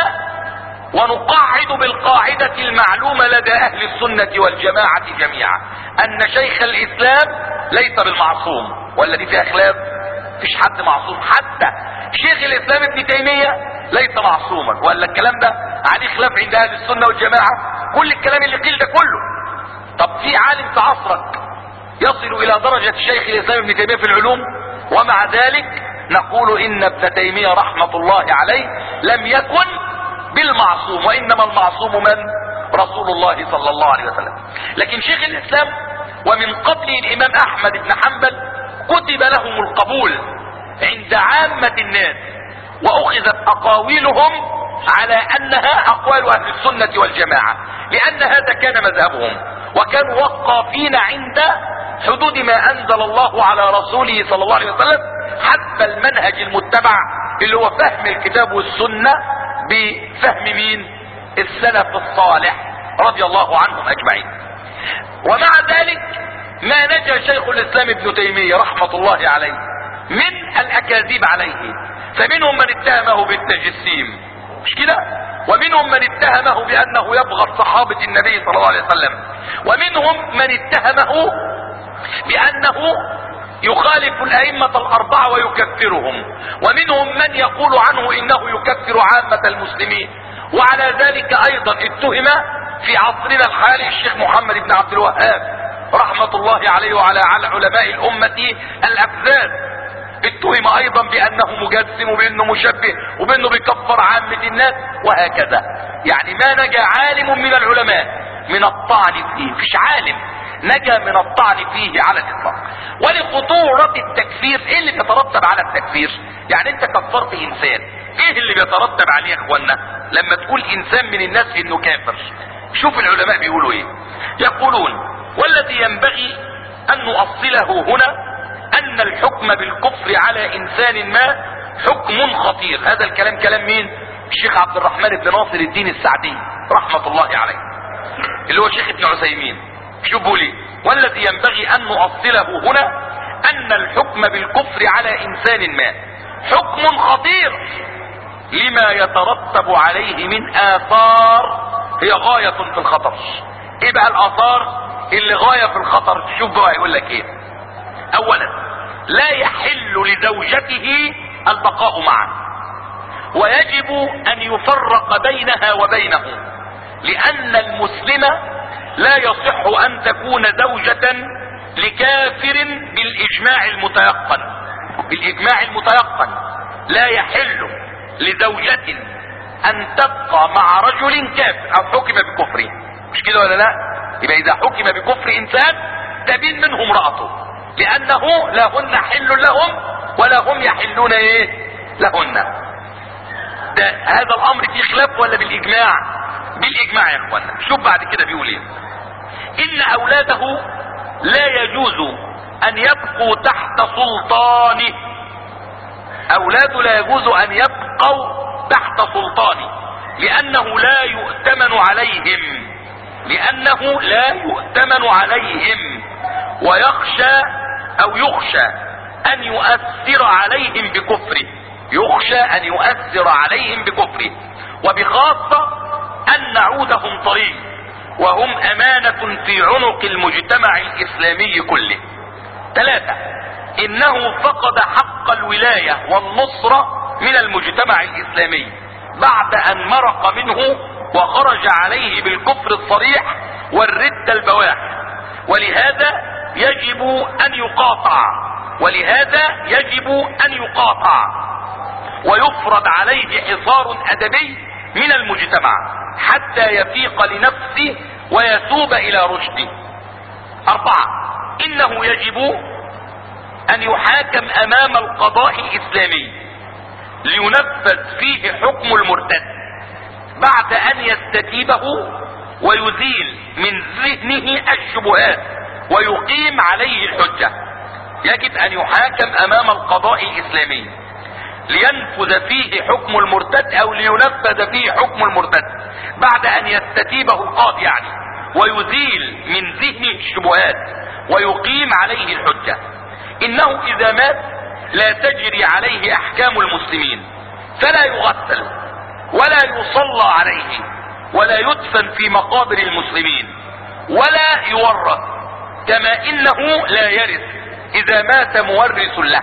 ونقعد بالقاعدة المعلومة لدى اهل السنة والجماعة جميعا، ان شيخ الاسلام ليس بالمعصوم، والذي فيها خلاف، مفيش حد معصوم. حتى شيخ الاسلام ابن تيمية ليس معصوما، ولا الكلام ده عليه خلاف عند اهل السنة والجماعة. كل الكلام اللي قيل ده كله، طب في عالم في عصرك يصل الى درجة شيخ الاسلام ابن تيمية في العلوم؟ ومع ذلك نقول ان ابن تيمية رحمة الله عليه لم يكن بالمعصوم، وانما المعصوم من؟ رسول الله صلى الله عليه وسلم. لكن شيخ الاسلام ومن قبله الامام احمد بن حنبل كتب لهم القبول عند عامة الناس، واخذت اقاويلهم على انها اقوال اهل السنة والجماعة، لان هذا كان مذهبهم، وكانوا وقافين عند حدود ما انزل الله على رسوله صلى الله عليه وسلم، حتى المنهج المتبع اللي هو فهم الكتاب والسنة بفهم مين؟ السلف الصالح رضي الله عنهم اجمعين. ومع ذلك ما نجا شيخ الاسلام ابن تيمية رحمة الله عليه من الاكاذيب عليه، فمنهم من اتهمه بالتجسيم، مش كده؟ ومنهم من اتهمه بانه يبغض صحابة النبي صلى الله عليه وسلم، ومنهم من اتهمه بانه يخالف الائمة الاربعة ويكفرهم، ومنهم من يقول عنه انه يكفر عامة المسلمين. وعلى ذلك ايضا اتهم في عصرنا الحالي الشيخ محمد بن عبد الوهاب رحمة الله عليه وعلى علماء الامة الافذاذ، اتهم ايضا بانه مجسم وبانه مشبه وبانه بيكفر عامة الناس، وهكذا. يعني ما نجا عالم من العلماء من الطعن فيه، مفيش عالم نجا من الطعن فيه على الاطلاق. ولخطورة التكفير، ايه اللي بيترتب على التكفير؟ يعني انت كفرت انسان، ايه اللي بيترتب عليه يا اخوانا لما تقول انسان من الناس انه كافر؟ شوف العلماء بيقولوا ايه. يقولون: والذي ينبغي ان نؤصله هنا ان الحكم بالكفر على انسان ما حكم خطير. هذا الكلام كلام مين؟ الشيخ عبد الرحمن بن ناصر الدين السعدي رحمة الله عليه، اللي هو شيخ ابن عثيمين. شوفوا لي: والذي ينبغي ان نؤصله هنا ان الحكم بالكفر على انسان ما حكم خطير لما يترتب عليه من اثار هي غاية في الخطر. ايه بقى الاثار اللي غاية في الخطر؟ شوف بقى يقول لك ايه. اولا: لا يحل لزوجته البقاء معه، ويجب ان يفرق بينها وبينه، لان المسلمة لا يصح ان تكون زوجة لكافر بالاجماع المتيقن. بالاجماع المتيقن لا يحل لزوجة ان تبقى مع رجل كافر او حكم بكفره، مش كده ولا لا؟ يبقى اذا حكم بكفر انسان تبين منه امرأته، لانه لا هن حل لهم ولا هم يحلون ايه لهن. ده هذا الامر فيه خلاف ولا بالاجماع؟ بالاجماع يا اخوانا. شوف بعد كده بيقول ايه: ان اولاده لا يجوز ان يبقوا تحت سلطانه. اولاده لا يجوز ان يبقوا تحت سلطانه لانه لا يؤتمن عليهم لانه لا يؤتمن عليهم ويخشى او يخشى ان يؤثر عليهم بكفره يخشى ان يؤثر عليهم بكفره وبخاصة ان نعودهم طريق وهم امانة في عنق المجتمع الاسلامي كله. ثلاثة: انه فقد حق الولاية والنصرة من المجتمع الاسلامي بعد ان مرق منه وخرج عليه بالكفر الصريح والردة البواح، ولهذا يجب ان يقاطع ولهذا يجب ان يقاطع ويفرض عليه حصار ادبي من المجتمع حتى يفيق لنفسه ويتوب الى رشده. اربعة: انه يجب ان يحاكم امام القضاء الاسلامي لينفذ فيه حكم المرتد بعد ان يستتيبه ويزيل من ذهنه الشبهات ويقيم عليه الحجة. يجب ان يحاكم امام القضاء الاسلامي لينفذ فيه حكم المرتد او لينفذ فيه حكم المرتد بعد ان يستتيبه القاضي يعني ويزيل من ذهنه الشبهات ويقيم عليه الحجة. انه اذا مات لا تجري عليه احكام المسلمين فلا يغسل ولا يصلى عليه ولا يدفن في مقابر المسلمين ولا يورث، كما انه لا يرث اذا مات مورث له.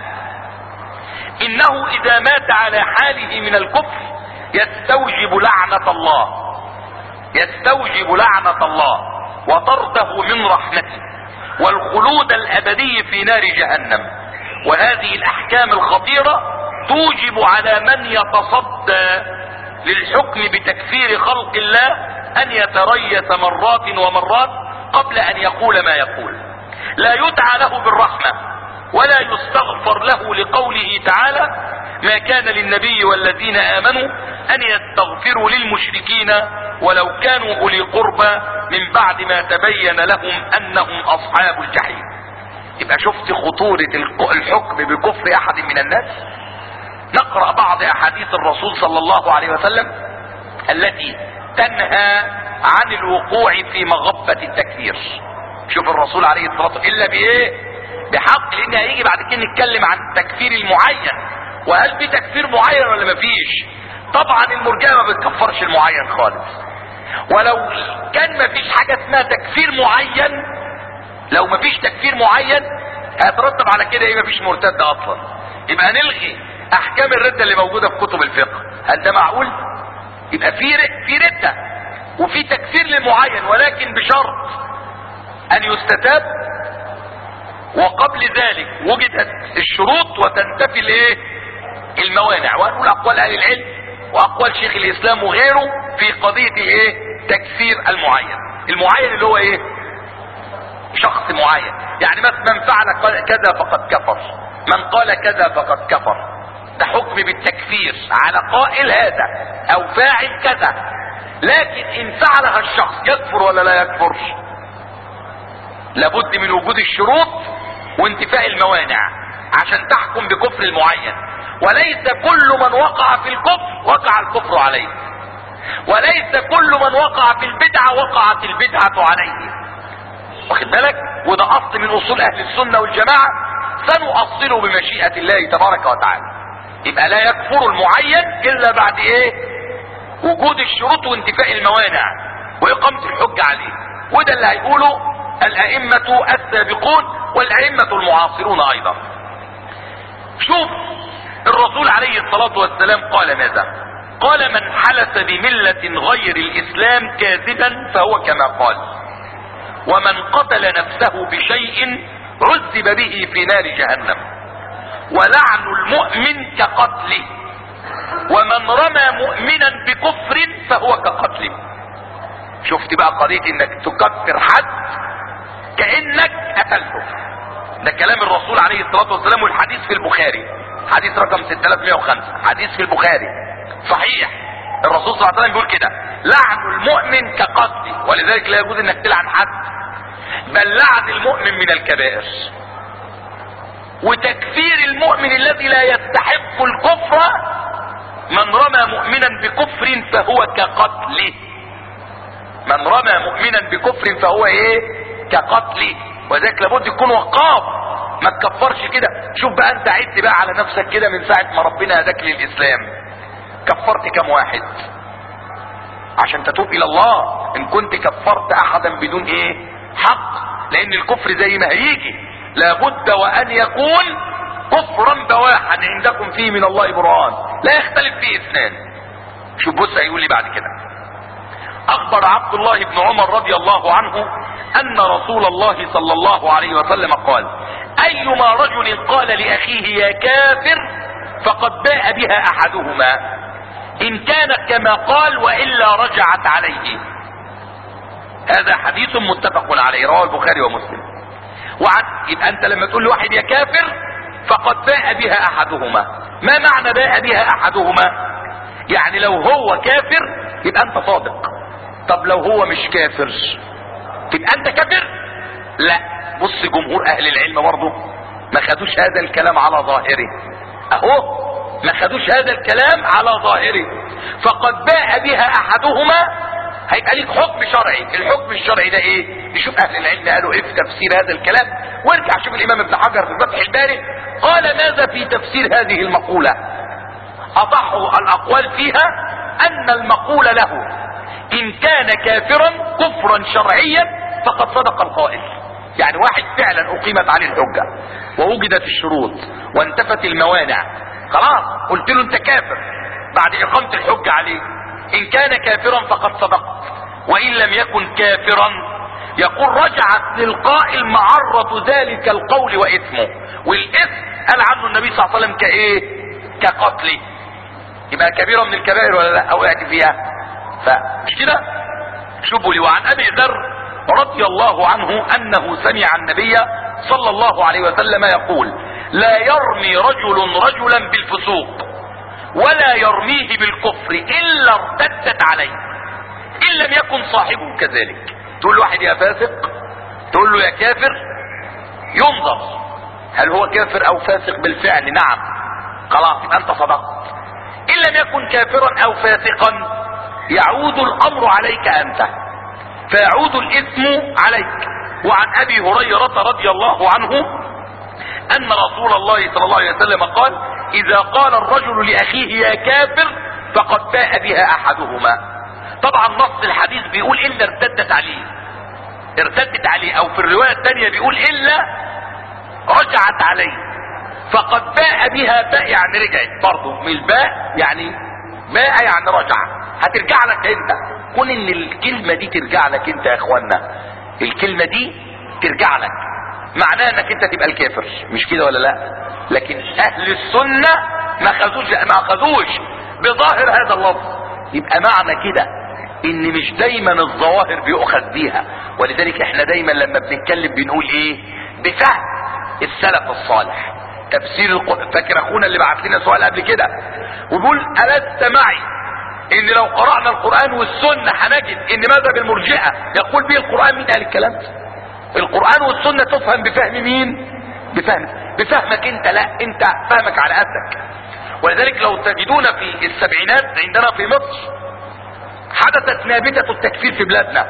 انه اذا مات على حاله من الكفر يستوجب لعنة الله يستوجب لعنة الله وطرده من رحمته والخلود الابدي في نار جهنم. وهذه الاحكام الخطيرة توجب على من يتصدى للحكم بتكفير خلق الله ان يتريث مرات ومرات قبل ان يقول ما يقول. لا يدعى له بالرحمة ولا يستغفر له لقوله تعالى: ما كان للنبي والذين امنوا ان يستغفروا للمشركين ولو كانوا اولي قربى من بعد ما تبين لهم انهم اصحاب الجحيم. يبقى شفت خطورة الحكم بكفر احد من الناس. نقرأ بعض احاديث الرسول صلى الله عليه وسلم التي تنهى عن الوقوع في مغبة التكفير. شوف الرسول عليه الصلاة والسلام الا بايه؟ بحق، لان هيجي بعد كده نتكلم عن التكفير المعين وهل في تكفير معين ولا مفيش. طبعا المرجئة ما بتكفرش المعين خالص، ولو كان مفيش حاجة اسمها تكفير معين، لو مفيش تكفير معين هيترتب على كده ايه؟ مفيش مرتد اصلا. يبقى نلغي احكام الردة اللي موجودة في كتب الفقه. هل ده معقول؟ يبقى في في ردة وفي تكفير للمعين، ولكن بشرط ان يستتاب وقبل ذلك وجدت الشروط وتنتفي الايه؟ الموانع. وهنقول اقوال اهل العلم واقوال شيخ الاسلام وغيره في قضية الايه؟ تكفير المعين. المعين اللي هو ايه؟ شخص معين. يعني مثلا من فعل كذا فقد كفر، من قال كذا فقد كفر. ده حكم بالتكفير على قائل هذا او فاعل كذا. لكن ان فعلها الشخص يكفر ولا لا يكفر؟ لابد من وجود الشروط وانتفاء الموانع عشان تحكم بكفر المعين. وليس كل من وقع في الكفر وقع الكفر عليه، وليس كل من وقع في البدعة وقعت البدعة عليه. واخد بالك؟ وده اصل من اصول اهل السنة والجماعة سنؤصله بمشيئة الله تبارك وتعالى. يبقى لا يكفر المعين الا بعد ايه؟ وجود الشروط وانتفاء الموانع واقامة الحجة عليه. وده اللي هيقوله الائمة السابقون والائمة المعاصرون ايضا. شوف الرسول عليه الصلاة والسلام قال ماذا؟ قال: من حلف بملة غير الاسلام كاذبا فهو كما قال، ومن قتل نفسه بشيء عذب به في نار جهنم، ولعن المؤمن كقتله، ومن رمى مؤمنا بكفر فهو كقتله. شفت بقى قضية انك تكفر حد كأنك قتلته. ده كلام الرسول عليه الصلاة والسلام والحديث في البخاري. حديث رقم ستة آلاف ومئة وخمسة، حديث في البخاري صحيح. الرسول صلى الله عليه وسلم بيقول كده: لعن المؤمن كقتله، ولذلك لا يجوز انك تلعن حد، بل لعن المؤمن من الكبائر. وتكفير المؤمن الذي لا يستحق الكفر، من رمى مؤمنا بكفر فهو كقتله. من رمى مؤمنا بكفر فهو ايه؟ كقتله. وذلك لابد يكون وقاف، ما تكفرش كده. شوف بقى انت عدت بقى على نفسك كده من ساعة ما ربنا هداك للاسلام، كفرت كم واحد عشان تتوب الى الله؟ ان كنت كفرت احدا بدون ايه؟ حق. لان الكفر زي ما هيجي لابد وان يكون كفرا بواحا عندكم فيه من الله برهان لا يختلف فيه اثنان. شوف بص هيقول لي بعد كده: اخبر عبد الله بن عمر رضي الله عنه ان رسول الله صلى الله عليه وسلم قال: ايما رجل قال لاخيه يا كافر فقد باء بها احدهما، ان كانت كما قال والا رجعت عليه. هذا حديث متفق عليه، رواه البخاري ومسلم. وعن يبقى انت لما تقول لواحد يا كافر فقد باء بها احدهما، ما معنى باء بها احدهما؟ يعني لو هو كافر يبقى انت صادق. طب لو هو مش كافر تبقى انت كافر؟ لا. بص جمهور اهل العلم برضه ما خدوش هذا الكلام على ظاهره، اهو ما خدوش هذا الكلام على ظاهره. فقد باء بها احدهما هيبقى ليك حكم شرعي. الحكم الشرعي ده ايه؟ نشوف اهل العلم قالوا ايه في تفسير هذا الكلام، وارجع شوف الامام ابن حجر في فتح الباري قال ماذا في تفسير هذه المقولة. اصح الاقوال فيها ان المقول له ان كان كافرا كفرا شرعيا فقد صدق القائل. يعني واحد فعلا اقيمت عليه الحجة ووجدت الشروط وانتفت الموانع، خلاص قلت له انت كافر بعد اقامة الحجة عليه، ان كان كافرا فقد صدقت، وان لم يكن كافرا يقول رجعت للقائل معرة ذلك القول واثمه. والاثم قال عنه النبي صلى الله عليه وسلم كايه؟ كقتله. يبقى كبيرة من الكبائر ولا لا؟ او وقعت فيها؟ فمش كده. شوفوا لي: وعن ابي ذر رضي الله عنه انه سمع النبي صلى الله عليه وسلم يقول: لا يرمي رجل رجلا بالفسوق ولا يرميه بالكفر الا ارتدت عليه ان لم يكن صاحبه كذلك. تقول له واحد يا فاسق، تقول له يا كافر، ينظر هل هو كافر او فاسق بالفعل. نعم، خلاص يبقى انت صدقت. ان لم يكن كافرا او فاسقا يعود الامر عليك انت، فيعود الاثم عليك. وعن ابي هريرة رضي الله عنه ان رسول الله صلى الله عليه وسلم قال: اذا قال الرجل لاخيه يا كافر فقد باء بها احدهما. طبعا نص الحديث بيقول الا ارتدت عليه، ارتدت عليه، او في الرواية الثانية بيقول الا رجعت عليه. فقد باء بها باء يعني رجعت برضه من الباء، يعني باء يعني رجع، هترجع لك انت. كون ان الكلمة دي ترجع لك انت يا اخوانا، الكلمة دي ترجع لك معناه انك انت تبقى الكافر، مش كده ولا لا؟ لكن اهل السنة ما خذوش ما خذوش بظاهر هذا اللفظ. يبقى معنى كده ان مش دايما الظواهر بيؤخذ بيها، ولذلك احنا دايما لما بنتكلم بنقول ايه؟ بفهم السلف الصالح تفسير القرآن. فاكر اخونا اللي بعت لنا سؤال قبل كده وبيقول: ألست معي ان لو قرأنا القرآن والسنة هنجد ان مذهب المرجئة يقول به القرآن؟ مين قال الكلام ده؟ القرآن والسنة تفهم بفهم مين؟ بفهم بفهمك انت، لا انت فهمك على قدك. ولذلك لو تجدون في السبعينات عندنا في مصر حدثت نابتة التكفير في بلادنا،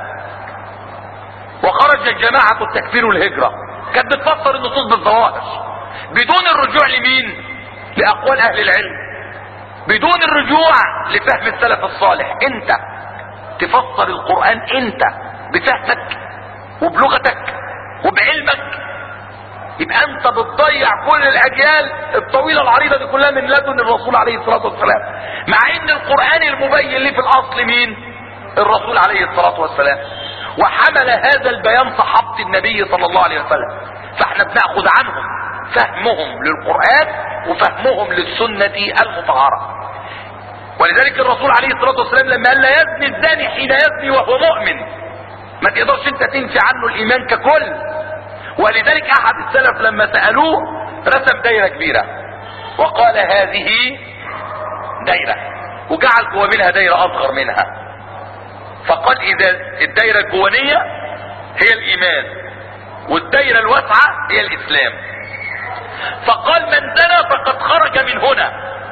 وخرجت جماعة التكفير والهجرة، كانت بتفسر النصوص بالظواهر بدون الرجوع لمين؟ لأقوال أهل العلم، بدون الرجوع لفهم السلف الصالح. انت تفسر القرآن انت بفهمك وبلغتك وبعلمك، يبقى انت بتضيع كل الاجيال الطويلة العريضة دي كلها من لدن الرسول عليه الصلاة والسلام، مع ان القرآن المبين ليه في الاصل مين؟ الرسول عليه الصلاة والسلام. وحمل هذا البيان صحابة النبي صلى الله عليه وسلم، فاحنا بناخذ عنهم فهمهم للقرآن وفهمهم للسنة المطهرة. ولذلك الرسول عليه الصلاة والسلام لما قال: لا يزني الزاني حين يزني وهو مؤمن، ما تقدرش انت تنفي عنه الايمان ككل. ولذلك احد السلف لما سألوه رسم دايرة كبيرة وقال هذه دايرة، وجعل جوا منها دايرة اصغر منها، فقال اذا الدايرة الجوانية هي الايمان والدايرة الواسعة هي الاسلام، فقال من زنى فقد خرج من هنا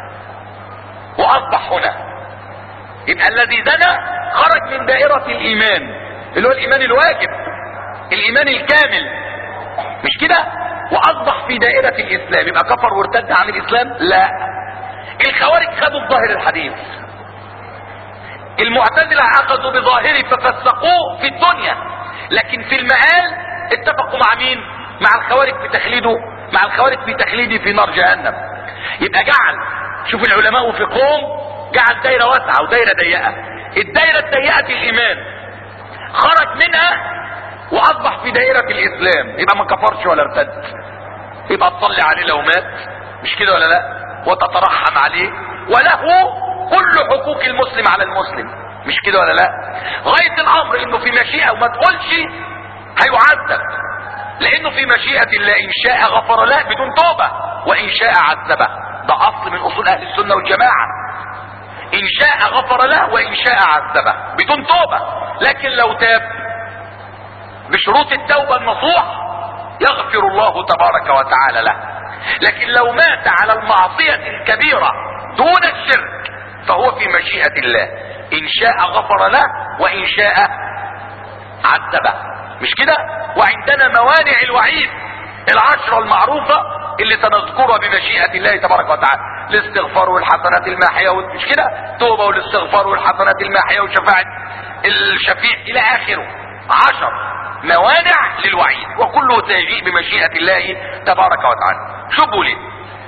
واصبح هنا. يبقى الذي زنى خرج من دائرة الايمان اللي هو الايمان الواجب، الايمان الكامل، مش كده؟ واصبح في دائرة الاسلام، يبقى كفر وارتد عن الاسلام؟ لا. الخوارج خدوا بظاهر الحديث، المعتزلة اخذوا بظاهره ففسقوه في الدنيا، لكن في المآل اتفقوا مع مين؟ مع الخوارج في تخليده، مع الخوارج في تخليده في نار جهنم. يبقى جعل، شوف العلماء وفقهم، جعل دايرة واسعة ودايرة ضيقة. الدايرة الضيقة الايمان، خرج منها واصبح في دائرة الاسلام، يبقى ما كفرش ولا ارتد، يبقى تصلي عليه لو مات، مش كده ولا لا؟ وتترحم عليه، وله كل حقوق المسلم على المسلم، مش كده ولا لا؟ غاية الامر انه في مشيئة، وما تقولش هيعذب، لانه في مشيئة الله، ان شاء غفر له بدون توبة، وان شاء عذبه. ده اصل من اصول اهل السنة والجماعة، ان شاء غفر له وان شاء عذبه بدون توبة. لكن لو تاب بشروط التوبة النصوح يغفر الله تبارك وتعالى له. لكن لو مات على المعصية الكبيرة دون الشرك فهو في مشيئة الله، ان شاء غفر له وان شاء عذبه، مش كده؟ وعندنا موانع الوعيد العشرة المعروفة اللي سنذكرها بمشيئة الله تبارك وتعالى، الاستغفار والحسنات الماحية، مش كده؟ توبة والاستغفار والحسنات الماحية وشفاعة الشفيع الى اخره. عشر موانع للوعيد، وكله سيجيء بمشيئة الله تبارك وتعالى. شوفوا ليه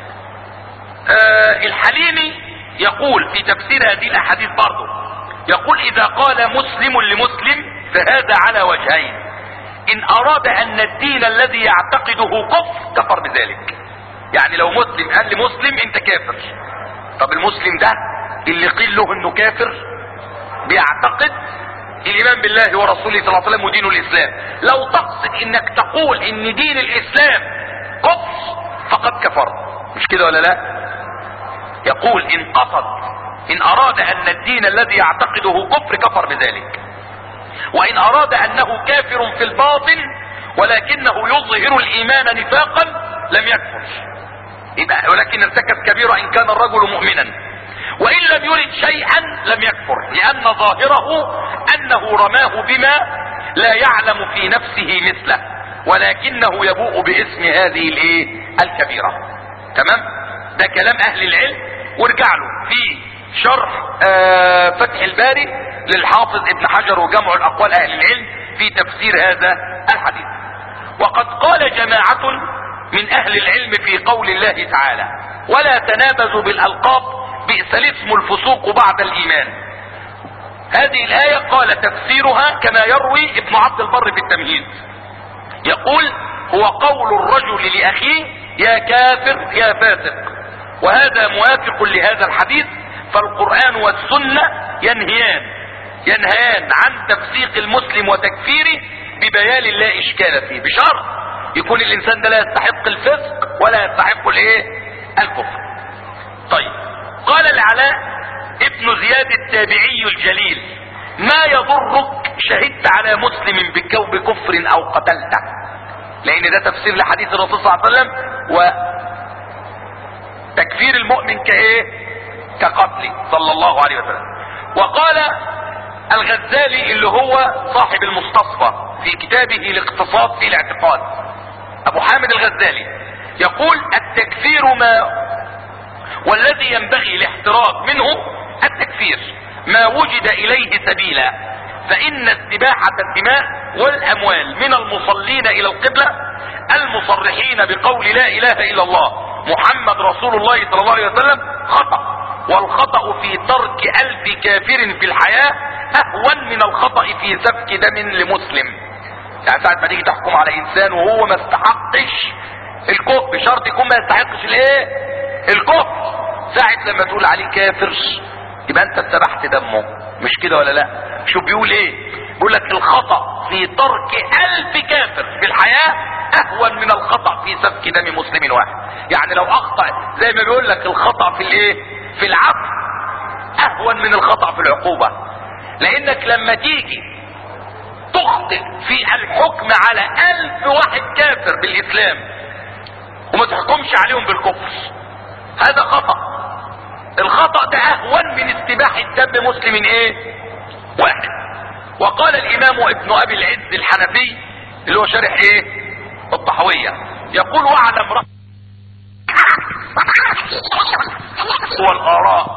آه الحليمي يقول في تفسير هذه الاحاديث برضه، يقول اذا قال مسلم لمسلم فهذا على وجهين، ان اراد ان الدين الذي يعتقده كفر كفر بذلك. يعني لو مسلم قال لمسلم انت كافر، طب المسلم ده اللي قيل له انه كافر بيعتقد الايمان بالله ورسوله صلى الله عليه وسلم ودين الاسلام، لو تقصد انك تقول ان دين الاسلام كفر فقد كفر، مش كده ولا لا؟ يقول ان قصد، ان اراد ان الدين الذي يعتقده كفر كفر بذلك، وان اراد انه كافر في الباطن ولكنه يظهر الايمان نفاقا لم يكفر، يبقى ولكن ارتكب كبيرة ان كان الرجل مؤمنا، وان لم يرد شيئا لم يكفر، لان ظاهره انه رماه بما لا يعلم في نفسه مثله، ولكنه يبوء باسم هذه الايه الكبيرة. تمام؟ ده كلام اهل العلم، وارجع له في شرح آه فتح الباري للحافظ ابن حجر وجمع الاقوال اهل العلم في تفسير هذا الحديث. وقد قال جماعة من اهل العلم في قول الله تعالى ولا تنابزوا بالالقاب بئس الاسم الفسوق بعد الايمان، هذه الاية قال تفسيرها كما يروي ابن عبد البر في التمهيد، يقول هو قول الرجل لاخيه يا كافر يا فاسق، وهذا موافق لهذا الحديث، فالقرآن والسنة ينهيان ينهيان عن تفسيق المسلم وتكفيره ببيان لا اشكال فيه، بشرط يكون الانسان ده لا يستحق الفسق ولا يستحق الايه الكفر. طيب، قال العلاء ابن زياد التابعي الجليل ما يضرك شهدت على مسلم بكفر او قتلته، لان ده تفسير لحديث الرسول صلى الله عليه وسلم، وتكفير المؤمن كايه كقتل صلى الله عليه وسلم. وقال الغزالي اللي هو صاحب المستصفى في كتابه الاقتصاد في الاعتقاد، ابو حامد الغزالي يقول التكفير ما والذي ينبغي الاحتراز منه التكفير ما وجد اليه سبيلا، فان استباحة الدماء والاموال من المصلين الى القبلة المصرحين بقول لا اله الا الله محمد رسول الله صلى الله عليه وسلم خطأ، والخطأ في ترك الف كافر في الحياة اهون من الخطأ في سفك دم لمسلم. يعني ساعة ما تيجي تحكم على انسان وهو ما استحقش الكفر بشرط يكون ما يستحقش الايه الكفر، ساعة لما تقول عليه كافر يبقى انت استبحت دمه، مش كده ولا لا؟ شو بيقول ايه؟ بيقول لك الخطأ في ترك الف كافر في الحياة اهون من الخطأ في سفك دم مسلم واحد. يعني لو اخطأ زي ما بيقول لك الخطأ في الايه في العفو اهون من الخطأ في العقوبة. لانك لما تيجي تخطئ في الحكم على الف واحد كافر بالاسلام وما تحكمش عليهم بالكفر، هذا خطأ. الخطأ ده اهون من استباحة دم مسلم ايه واحد. وقال الامام ابن ابي العز الحنفي اللي هو شارح ايه الطحوية، يقول واعلم رأي والاراء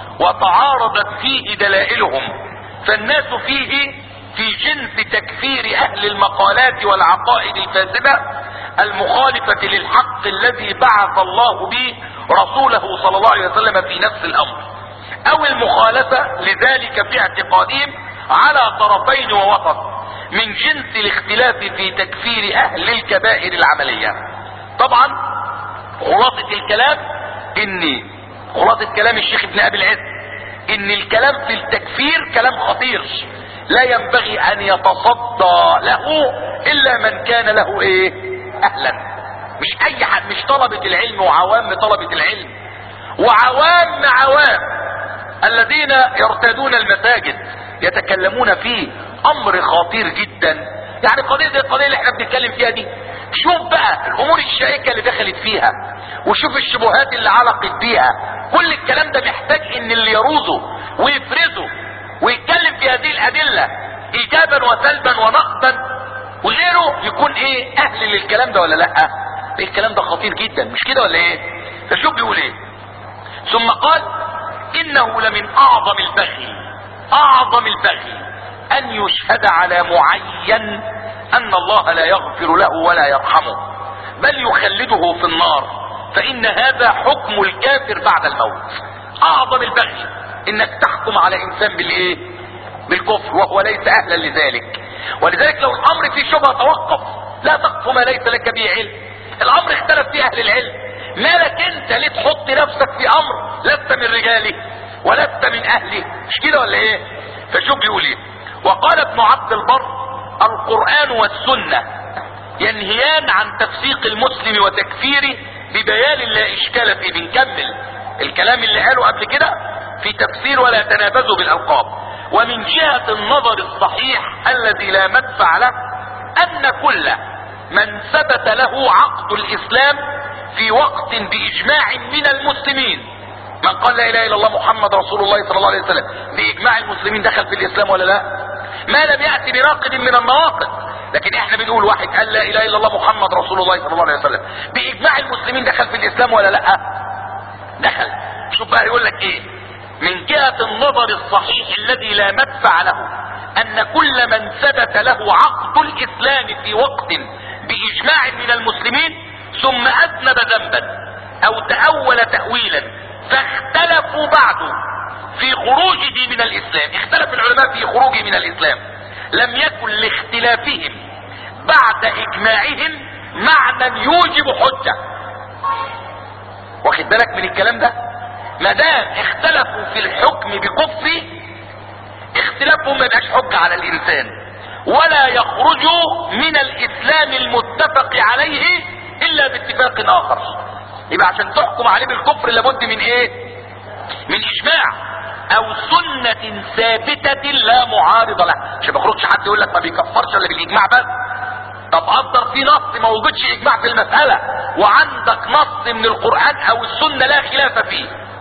وتعارضت فيه دلائلهم فالناس فيه في جنس تكفير اهل المقالات والعقائد الفاسدة المخالفة للحق الذي بعث الله به رسوله صلى الله عليه وسلم في نفس الامر، او المخالفة لذلك في اعتقادهم على طرفين ووسط من جنس الاختلاف في تكفير اهل الكبائر العملية. طبعا خلاصة الكلام ان خلاصة كلام الشيخ ابن ابي العز ان الكلام في التكفير كلام خطير لا ينبغي ان يتصدى له الا من كان له ايه اهلا. مش اي حد، مش طلبة العلم وعوام طلبة العلم وعوام عوام الذين يرتادون المساجد يتكلمون فيه امر خطير جدا. يعني قضية زي القضية اللي احنا بنتكلم فيها دي، شوف بقى الامور الشائكة اللي دخلت فيها وشوف الشبهات اللي علقت بيها. كل الكلام ده محتاج ان اللي يروزه ويفرزه ويتكلم في هذه الادلة ايجابا وسلبا ونقدا وغيره يكون ايه اهل للكلام ده ولا لا. الكلام ده خطير جدا مش كده ولا ايه؟ فشوف بيقول ايه. ثم قال انه لمن اعظم البغي اعظم البغي ان يشهد على معين ان الله لا يغفر له ولا يرحمه بل يخلده في النار، فان هذا حكم الكافر بعد الموت. اعظم البغي انك تحكم على انسان بالايه بالكفر وهو ليس اهلا لذلك. ولذلك لو الامر فيه شبهة توقف، لا تقف ما ليس لك به علم. الامر اختلف فيه اهل العلم، مالك انت ليه تحط نفسك في امر لست من رجاله ولست من اهله؟ مش كده ولا ايه؟ فشوف بيقول ايه. وقال ابن عبد البر القرآن والسنة ينهيان عن تفسيق المسلم وتكفيره ببيان لا اشكال فيه. بنكمل الكلام اللي قاله قبل كده في تفسير ولا تنابزوا بالالقاب. ومن جهة النظر الصحيح الذي لا مدفع له ان كل من ثبت له عقد الاسلام في وقت باجماع من المسلمين، من قال لا اله الا الله محمد رسول الله صلى الله عليه وسلم باجماع المسلمين دخل في الاسلام ولا لا؟ ما لم يأتي بناقض من النواقض. لكن احنا بنقول واحد قال لا اله الا الله محمد رسول الله صلى الله عليه وسلم باجماع المسلمين دخل في الاسلام ولا لا؟ دخل. شوف بقى يقول لك ايه. من جهة النظر الصحيح الذي لا مدفع له ان كل من ثبت له عقد الاسلام في وقت باجماع من المسلمين ثم اذنب ذنبا او تأول تأويلا فاختلفوا بعده في خروجه من الاسلام، اختلف العلماء في خروجه من الاسلام، لم يكن لاختلافهم بعد اجماعهم معنى يوجب حجة. واخد بالك من الكلام ده؟ ما دام اختلفوا في الحكم بكفر اختلافهم ما يبقاش حجة على الانسان ولا يخرجوا من الاسلام المتفق عليه الا باتفاق اخر. يبقى عشان تحكم عليه بالكفر لابد من ايه؟ من اجماع او سنة ثابتة لا معارضة لها. مش بخرجش حد يقول لك ما بيكفرش الا بالاجماع بس. طب قدر في نص ما وجدش اجماع في المسألة وعندك نص من القرآن او السنة لا خلاف فيه،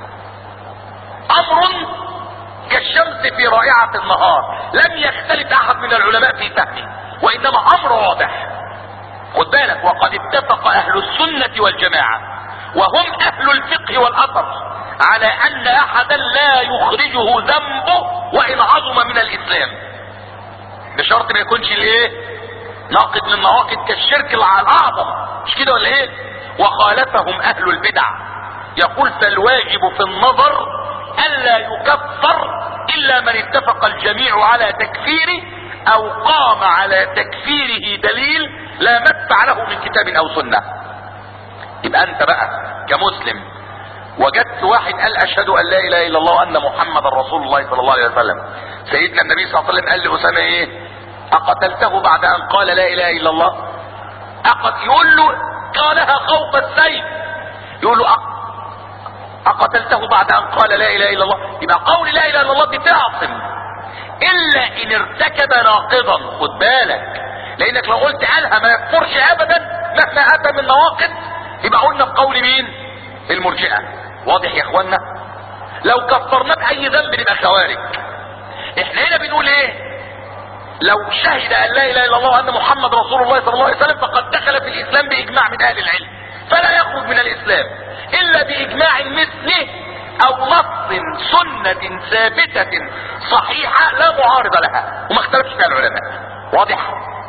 امر كالشمس في رائعة النهار لم يختلف احد من العلماء في فهمه وانما امر واضح. خد بالك. وقد اتفق اهل السنة والجماعة وهم اهل الفقه والاثر على ان احدا لا يخرجه ذنبه وان عظم من الاسلام، بشرط ما يكونش الايه ناقض من النواقض كالشرك الاعظم. مش كده ولا ايه؟ وخالفهم اهل البدع. يقول فالواجب في النظر الا يكفر الا من اتفق الجميع على تكفيره او قام على تكفيره دليل لا مدفع له من كتاب او سنة. يبقى انت بقى كمسلم وجدت واحد قال اشهد ان لا اله الا الله وان محمد رسول الله صلى الله عليه وسلم، سيدنا النبي صلى الله عليه وسلم قال لأسامة ايه؟ اقتلته بعد ان قال لا اله الا الله؟ يقول له قالها خوف السيف، يقول له اقتلته بعد ان قال لا اله الا الله؟ يبقى قول لا اله الا الله دي تعصم، الا ان ارتكب ناقضا. خد بالك، لانك لو قلت قالها ما يكفرش ابدا مهما اتى من نواقض، يبقى قلنا بقول مين؟ المرجئه. واضح يا اخوانا؟ لو كفرنا باي ذنب نبقى خوارج. احنا هنا بنقول ايه؟ لو شهد ان لا اله الا الله وان محمد رسول الله صلى الله عليه وسلم فقد دخل في الاسلام باجماع من اهل العلم، فلا يخرج من الاسلام الا باجماع مثله او نص سنة ثابتة صحيحة لا معارض لها وما اختلفش فيها العلماء. واضح؟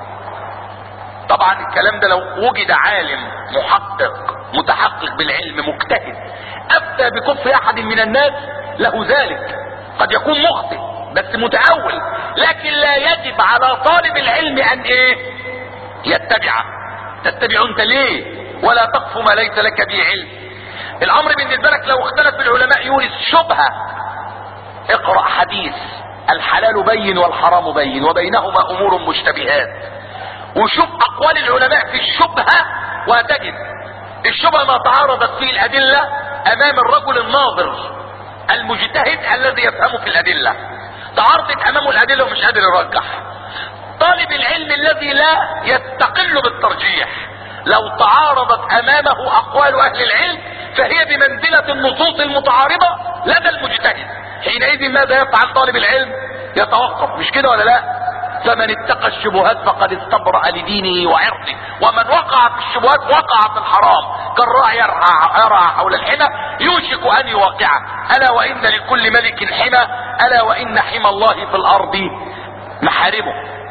طبعا الكلام ده لو وجد عالم محقق متحقق بالعلم مجتهد افتى بكفر احد من الناس له ذلك، قد يكون مخطئ بس متأول، لكن لا يجب على طالب العلم ان ايه؟ يتبعه. تتبعه انت ليه؟ ولا تقف ما ليس لك به علم. الامر بالنسبة لك لو اختلف العلماء يورث شبهة، اقرأ حديث الحلال بين والحرام بين وبينهما امور مشتبهات، وشوف اقوال العلماء في الشبهة وتجد الشبهة ما تعارضت فيه الادلة امام الرجل الناظر المجتهد الذي يفهم في الادلة، تعارضت امامه الادلة ومش قادر يرجح. طالب العلم الذي لا يستقل بالترجيح لو تعارضت امامه اقوال اهل العلم فهي بمنزلة النصوص المتعارضة لدى المجتهد. حينئذ ماذا يفعل طالب العلم؟ يتوقف، مش كده ولا لا؟ فمن اتقى الشبهات فقد استبرأ لدينه وعرضه، ومن وقع في الشبهات وقع في الحرام كالراعي يرعى, يرعى حول الحمى يوشك ان يوقعه. الا وان لكل ملك حمى، الا وان حمى الله في الارض محارمه.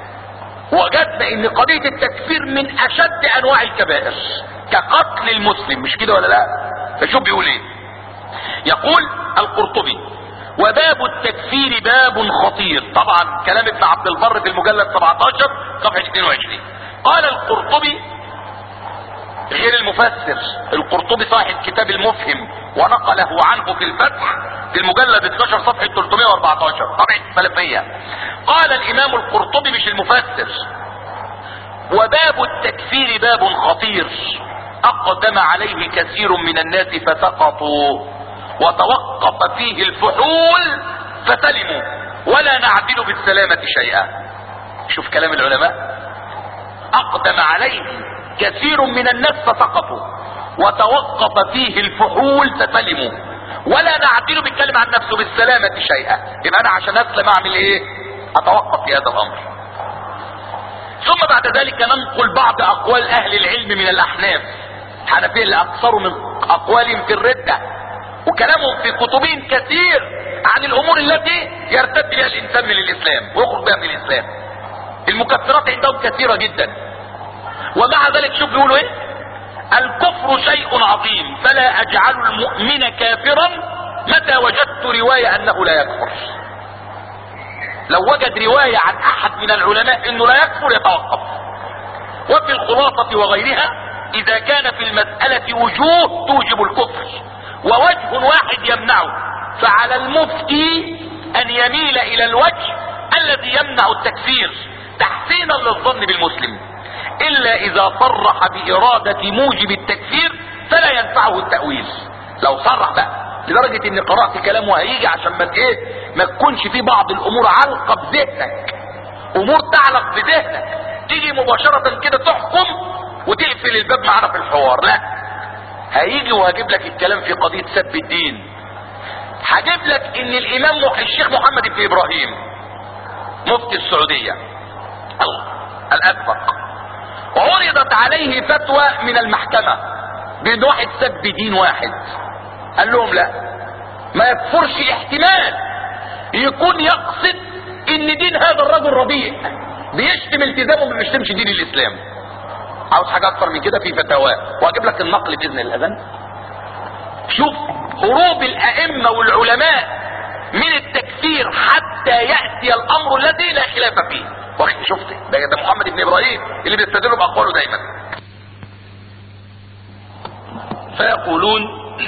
وجدنا ان قضية التكفير من اشد انواع الكبائر كقتل المسلم، مش كده ولا لا؟ فشوف بيقول ايه؟ يقول القرطبي: وباب التكفير باب خطير. طبعا كلام ابن عبد البر في المجلد سبعة عشر صفحة اثنين وعشرين. قال القرطبي غير المفسر، القرطبي صاحب كتاب المفهم ونقله عنه في الفتح في المجلد اثناشر صفحة ثلاثمائة وأربعة عشر طبعا السلفية. قال الامام القرطبي مش المفسر: وباب التكفير باب خطير اقدم عليه كثير من الناس فسقطوا، وتوقف فيه الفحول فسلموا، ولا نعدل بالسلامة شيئا. شوف كلام العلماء: اقدم عليه كثير من الناس فسقطوا، وتوقف فيه الفحول فسلموا، ولا نعدل بالكلمة عن نفسه بالسلامة شيئا. يبقى انا عشان اسلم اعمل ايه؟ اتوقف في هذا الامر. ثم بعد ذلك ننقل بعض اقوال اهل العلم من الاحناف، حنفية اللي اكثروا من اقوالهم في الردة، وكلامهم في كتبهم كثير عن الامور التي يرتد بها الانسان من الاسلام ويخرج بها من الاسلام. المكفرات عندهم كثيرة جدا، ومع ذلك شوف بيقولوا ايه: الكفر شيء عظيم فلا اجعل المؤمن كافرا متى وجدت رواية انه لا يكفر. لو وجد رواية عن احد من العلماء انه لا يكفر يتوقف. وفي الخلاصة وغيرها اذا كان في المسألة وجوه توجب الكفر ووجه واحد يمنعه، فعلى المفتي ان يميل الى الوجه الذي يمنع التكفير تحسينا للظن بالمسلم، الا اذا صرح بارادة موجب التكفير فلا ينفعه التأويل. لو صرح بقى لدرجة ان قرأت كلامه هيجي عشان ما ايه ما تكونش في بعض الامور علقة بذهنك، امور تعلق بذهنك تيجي مباشرة كده تحكم وتقفل الباب معنا في الحوار. لا، هيجي وهجيب لك الكلام في قضية سب الدين. هجيب لك ان الامام الشيخ محمد بن ابراهيم مفتي السعودية الاسبق عرضت عليه فتوى من المحكمة بان واحد سب دين واحد، قال لهم لا، ما يكفرش، احتمال يكون يقصد ان دين هذا الرجل ربيع بيشتم التزامه ما بيشتمش دين الاسلام. عاوز حاجة اكتر من كده في فتاواه، واجيب لك النقل باذن الاذن. شوف هروب الائمة والعلماء من التكفير حتى يأتي الامر الذي لا خلاف فيه. شفت ده, ده محمد بن ابراهيم اللي بيستدلوا باقواله دايما. فيقولون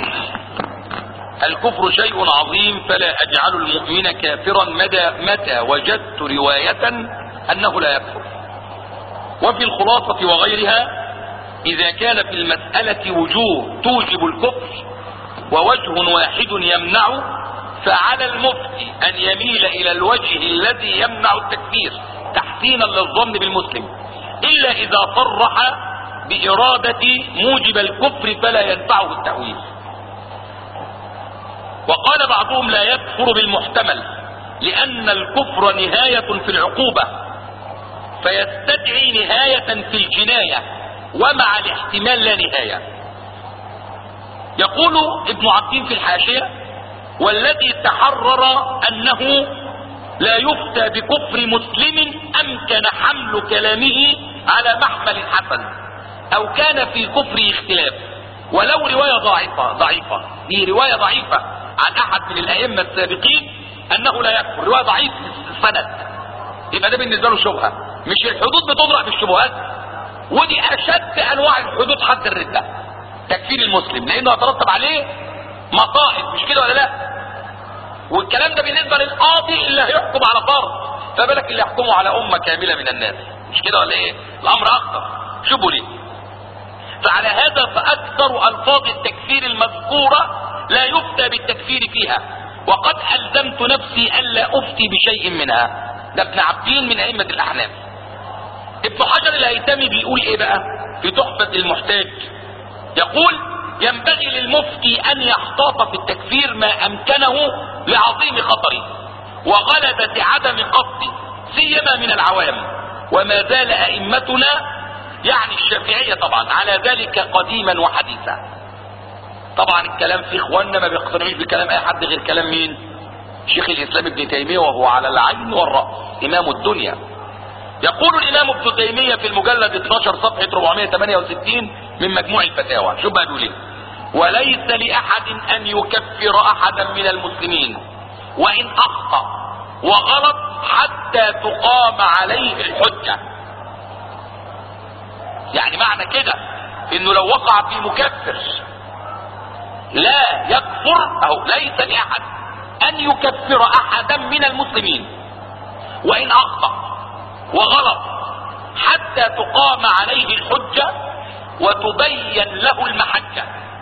الكفر شيء عظيم فلا اجعل المؤمن كافرا مدى متى وجدت رواية انه لا يكفر. وفي الخلاصة وغيرها اذا كان في المسألة وجوه توجب الكفر ووجه واحد يمنع، فعلى المفتي ان يميل الى الوجه الذي يمنع التكفير تحسينا للظن بالمسلم، الا اذا صرح بارادة موجب الكفر فلا ينفعه التأويل. وقال بعضهم لا يكفر بالمحتمل لان الكفر نهاية في العقوبة فيستدعي نهاية في الجناية، ومع الاحتمال لا نهاية. يقول ابن عبدين في الحاشية: والذي تحرر انه لا يفتى بكفر مسلم امكن حمل كلامه على محمل حسن، او كان في كفره اختلاف، ولو رواية ضعيفة ضعيفة دي رواية ضعيفة عن احد من الائمة السابقين انه لا يكفر، رواية ضعيف السند، يبقى ده بالنسبة له شبهة. مش الحدود بتضرب بالشبهات، ودي اشد انواع الحدود حد الردة، تكفير المسلم، لانه يترتب عليه مصائب، مش كده ولا لا؟ والكلام ده بالنسبة للقاضي اللي هيحكم على فرد، فبالك اللي يحكمه على امة كاملة من الناس، مش كده ولا ايه؟ الامر اخطر. شوفوا ليه. فعلى هذا فاكثر الفاظ التكفير المذكورة لا يفتى بالتكفير فيها، وقد الزمت نفسي الا افتي بشيء منها. ده ابن عبدين من ائمة الاحناف. ابن حجر الهيثمي بيقول ايه بقى في تحفة المحتاج؟ يقول: ينبغي للمفتي ان يحتاط في التكفير ما امكنه لعظيم خطره وغلبة عدم قصده، سيما من العوام، وما زال ائمتنا يعني الشافعية طبعا على ذلك قديما وحديثا. طبعا الكلام في اخواننا ما بيقتنعوش بكلام اي حد غير كلام مين؟ شيخ الاسلام ابن تيمية، وهو على العين والرأس امام الدنيا. يقول الامام ابن تيمية في المجلد اثناشر صفحة أربعمائة وثمانية وستين من مجموع الفتاوى، شوف بقى بيقول ايه: وليس لأحد ان يكفر احدا من المسلمين وان اخطأ وغلط حتى تقام عليه الحجة. يعني معنى كده انه لو وقع في مكفر لا يكفر، او ليس لأحد ان يكفر احدا من المسلمين وان اخطأ وغلط حتى تقام عليه الحجة وتبين له المحجة.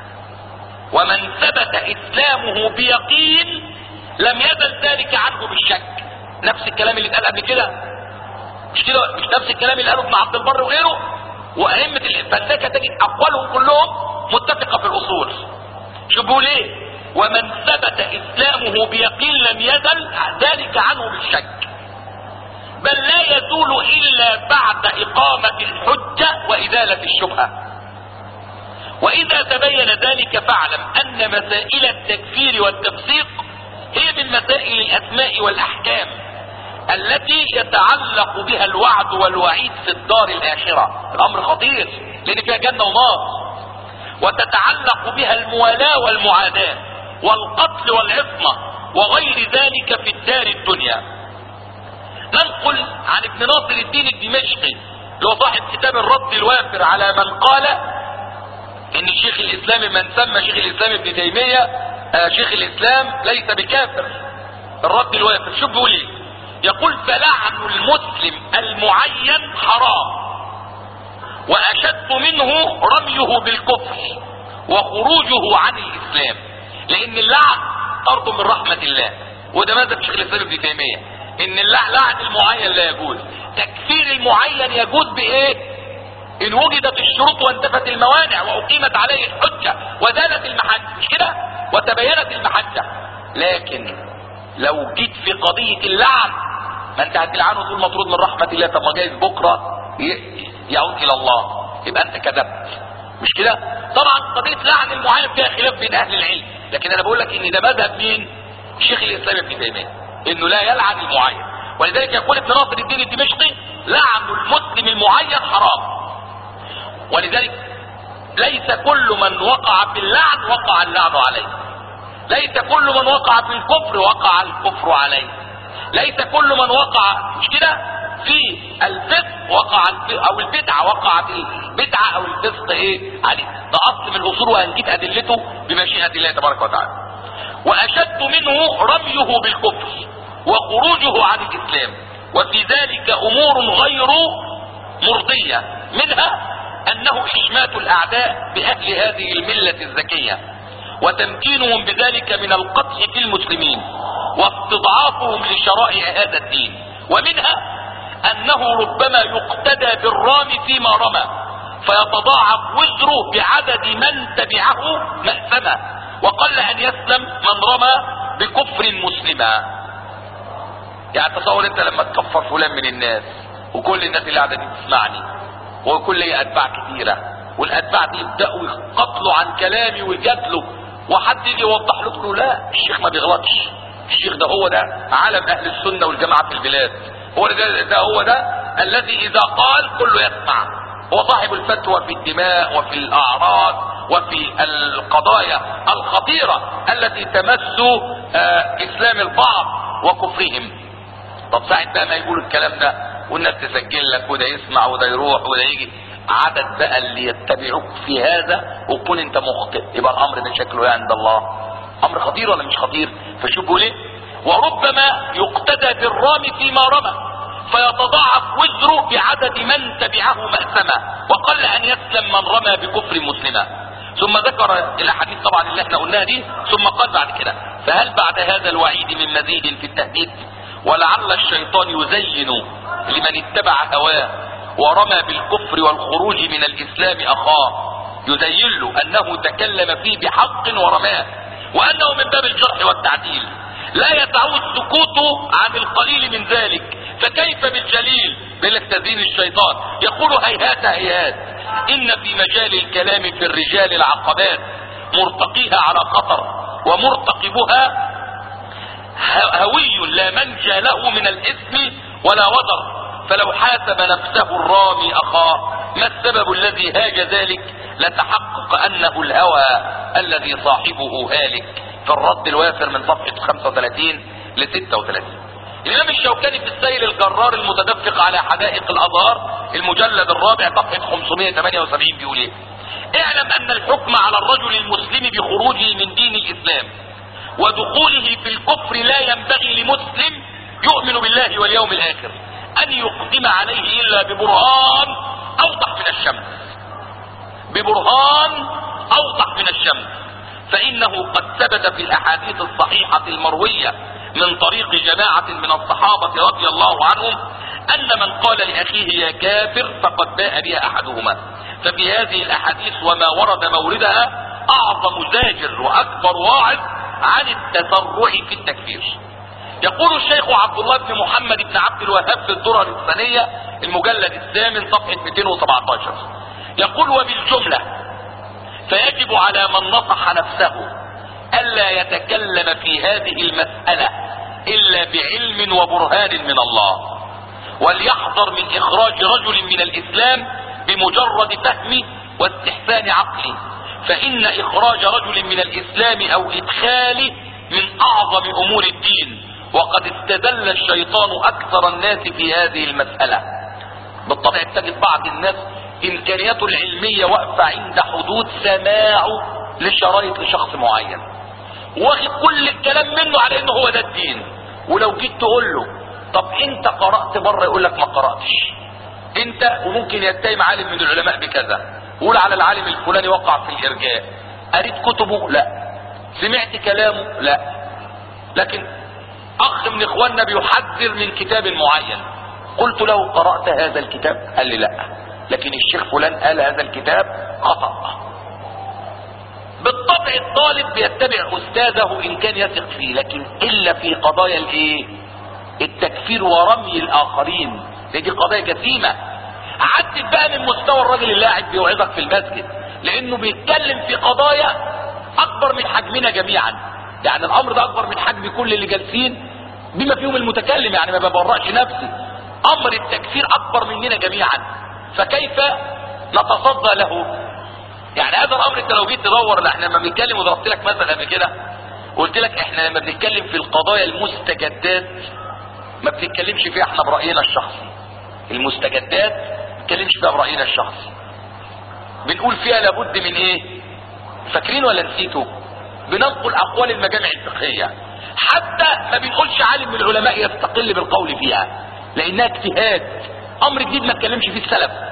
ومن ثبت اسلامه بيقين لم يزل ذلك عنه بالشك. نفس الكلام اللي اتقال قبل كده، مش كده؟ مش نفس الكلام اللي قاله ابن عبد البر وغيره وائمة الفلسفة؟ تجد اقوالهم كلهم متفقة في الاصول. شو بيقول ايه؟ ومن ثبت اسلامه بيقين لم يزل ذلك عنه بالشك، بل لا يزول الا بعد اقامة الحجة وازالة الشبهة. واذا تبين ذلك فاعلم ان مسائل التكفير والتفسيق هي من مسائل الاسماء والاحكام التي يتعلق بها الوعد والوعيد في الدار الاخرة. الامر خطير لان فيها جنة ونار، وتتعلق بها الموالاة والمعاداة والقتل والعصمة وغير ذلك في الدار الدنيا. ننقل عن ابن ناصر الدين الدمشقي اللي هو صاحب كتاب الرد الوافر على من قال ان شيخ الاسلام، من سمى شيخ الاسلام ابن تيمية آه شيخ الاسلام ليس بكافر، الرد الوافر. شوف بيقول ايه؟ يقول: فلعن المسلم المعين حرام، واشد منه رميه بالكفر وخروجه عن الاسلام، لان اللعن طرد من رحمة الله، وده مذهب شيخ الاسلام ابن تيمية، ان اللعن المعين لا يجوز. تكفير المعين يجوز بايه؟ ان وجدت الشروط وانتفت الموانع واقيمت عليه الحجة وزالت المحجة، مش كده؟ وتبينت المحجة. لكن لو جيت في قضية اللعن، ما انت هتلعنه وتقول مطرود من رحمة الله، طب ما جايز بكرة يعود الى الله، يبقى انت كذبت، مش كده؟ طبعا قضية لعن المعين فيها خلاف بين اهل العلم، لكن انا بقول لك ان ده مذهب مين؟ شيخ الاسلام ابن تيمية، انه لا يلعن المعين. ولذلك يقول ابن ناصر الدين الدمشقي: لعن المسلم المعين حرام. ولذلك ليس كل من وقع في اللعن وقع اللعن عليه، ليس كل من وقع في الكفر وقع الكفر عليه، ليس كل من وقع، مش كده، في الفسق وقع الفسق، او البدعة وقعت البدعة او الفسق ايه عليه. ده اصل من الاصول وهنجيب ادلته بمشيئة الله تبارك وتعالى. واشد منه رميه بالكفر وخروجه عن الاسلام، وفي ذلك امور غير مرضية، منها انه اشمات الاعداء باهل هذه الملة الزكية وتمكينهم بذلك من القدح في المسلمين واستضعافهم لشرائع هذا الدين. ومنها انه ربما يقتدى بالرامي فيما رمى فيتضاعف وزره بعدد من تبعه مأثما، وقل ان يسلم من رمى بكفر مسلما. يعني تصور انت لما تكفر فلان من الناس وكل الناس اللي قاعده دي تسمعني وكل هي اتباع كثيره، والاتباع دي يبداوا يقتلوا عن كلامي ويجادلوا، وحد يجي يوضح له له لا الشيخ ما بيغلطش، الشيخ ده هو ده علم اهل السنه والجماعه في البلاد، هو ده, ده هو ده الذي اذا قال كله يسمع، هو صاحب الفتوى في الدماء وفي الاعراض وفي القضايا الخطيره التي تمس آه اسلام البعض وكفرهم. طب ساعة بقى ما يقولوا الكلام ده والناس تسجل لك وده يسمع وده يروح وده يجي، عدد بقى اللي يتبعوك في هذا وكون انت مخطئ، يبقى الامر ده شكله عند الله امر خطير ولا مش خطير؟ فشوفوا ليه. وربما يقتدى بالرامي فيما رمى فيتضاعف وزره بعدد من تبعه مأثما، وقل ان يسلم من رمى بكفر مسلما. ثم ذكر الاحاديث طبعا اللي احنا قلناها دي، ثم قال بعد كده: فهل بعد هذا الوعيد من مزيد في التهديد؟ ولعل الشيطان يزين لمن اتبع هواه ورمى بالكفر والخروج من الاسلام اخاه، يزين له انه تكلم فيه بحق ورماه، وانه من باب الجرح والتعديل، لا يسعه السكوت عن القليل من ذلك، فكيف بالجليل؟ بالاستاذين الشيطان يقول: هيهات هيهات، ان في مجال الكلام في الرجال العقبات، مرتقيها على خطر ومرتقبها هوي لا منجى له من الاثم ولا وزر، فلو حاسب نفسه الرامي اخاه ما السبب الذي هاج ذلك لتحقق انه الهوى الذي صاحبه هالك. في الرد الوافر من صفحة خمسة وثلاثين ل ستة وثلاثين. الامام الشوكاني في السيل الجرار المتدفق على حدائق الازهار المجلد الرابع صفحة خمسمائة وثمانية وسبعين بيقول ايه: اعلم ان الحكم على الرجل المسلم بخروجه من دين الاسلام ودخوله في الكفر لا ينبغي لمسلم يؤمن بالله واليوم الاخر ان يقدم عليه الا ببرهان اوضح من الشمس، ببرهان اوضح من الشمس، فانه قد ثبت في الاحاديث الصحيحة المروية من طريق جماعة من الصحابة رضي الله عنهم ان من قال لاخيه يا كافر فقد باء بها احدهما. ففي هذه الاحاديث وما ورد موردها اعظم زاجر واكبر واعظ عن التسرع في التكفير. يقول الشيخ عبد الله بن محمد بن عبد الوهاب في الدرر الثانية المجلد الثامن صفحة مئتين وسبعة عشر، يقول: وبالجملة فيجب على من نصح نفسه ألا يتكلم في هذه المسألة إلا بعلم وبرهان من الله، وليحذر من إخراج رجل من الإسلام بمجرد فهم واستحسان عقلي، فإن إخراج رجل من الإسلام أو إدخاله من أعظم أمور الدين، وقد استدل الشيطان أكثر الناس في هذه المسألة. بالطبع تجد بعض الناس إمكانياته العلمية واقفة عند حدود سماعه لشرايط لشخص معين، واخد كل الكلام منه على إنه هو ده الدين، ولو جيت تقول له طب أنت قرأت بره يقول لك ما قرأتش. أنت وممكن يتهم عالم من العلماء بكذا، قول على العالم الفلاني وقع في الإرجاء، قريت كتبه؟ لا. سمعت كلامه؟ لا. لكن اخ من اخواننا بيحذر من كتاب معين، قلت له قرأت هذا الكتاب؟ قال لي لا، لكن الشيخ فلان قال هذا الكتاب خطأ. بالطبع الطالب بيتبع استاذه ان كان يثق فيه، لكن الا في قضايا الايه؟ التكفير ورمي الاخرين، دي قضايا جسيمة. عدت بقى من مستوى الراجل اللي قاعد بيوعظك في المسجد، لانه بيتكلم في قضايا اكبر من حجمنا جميعا، يعني الامر ده اكبر من حجم كل اللي جالسين بما فيهم المتكلم، يعني ما ببرأش نفسي، امر التكفير اكبر مننا جميعا، فكيف نتصدى له؟ يعني هذا الامر انت لو جيت تدور، احنا لما بنتكلم وضربت لك مثلا قبل كده قلت لك احنا لما بنتكلم في القضايا المستجدات ما بنتكلمش فيها احنا برأينا الشخصي، المستجدات ما بنتكلمش فيها برأينا الشخصي، بنقول فيها لابد من ايه؟ فاكرين ولا نسيتوا؟ بننقل اقوال المجامع الفقهية، حتى ما بنقولش عالم من العلماء يستقل بالقول فيها لانها اجتهاد، امر جديد ما اتكلمش فيه السلف،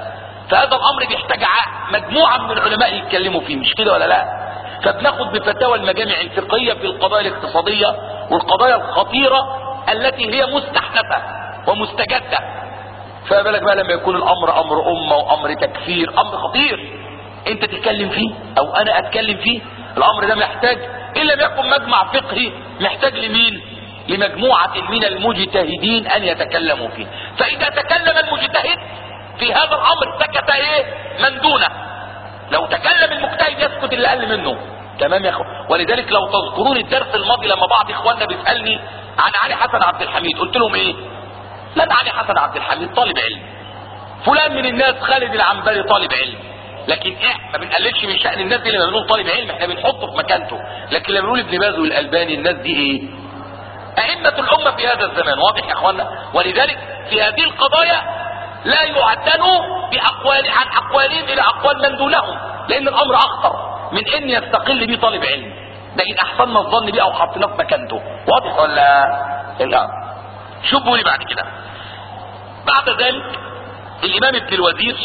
فهذا الامر بيحتاج مجموعة من العلماء يتكلموا فيه، مش كده ولا لا؟ فبناخد بفتاوى المجامع الفقهية في القضايا الاقتصادية والقضايا الخطيرة التي هي مستحدثة ومستجدة. فبالك بقى لما يكون الامر امر امة وامر تكفير، امر خطير انت تتكلم فيه او انا اتكلم فيه. الامر ده محتاج ان لم يكن مجمع فقهي محتاج لمين؟ لمجموعة من المجتهدين ان يتكلموا فيه. فاذا تكلم المجتهد في هذا الامر سكت ايه من دونه. لو تكلم المجتهد يسكت اللي اقل منه. تمام يا اخوان؟ ولذلك لو تذكرون الدرس الماضي لما بعض اخواننا بيسالني عن علي حسن عبد الحميد، قلت لهم ايه؟ لا، علي حسن عبد الحميد طالب علم، فلان من الناس خالد العنبري طالب علم، لكن ايه ما بنقللش من شأن الناس دي. لما بنقول طالب علم احنا بنحطه في مكانته، لكن لما بنقول ابن باز والألباني الناس دي ايه؟ أئمة الأمة في هذا الزمان. واضح يا اخوانا؟ ولذلك في هذه القضايا لا يعدلوا بأقوال عن أقوالهم إلى أقوال من دونهم، لأن الأمر أخطر من إن يستقل بيه طالب علم، ده إن أحسننا الظن بيه أو حطيناه في مكانته. واضح ولا لا؟ شوفوا لي بعد كده. بعد ذلك الإمام ابن الوزير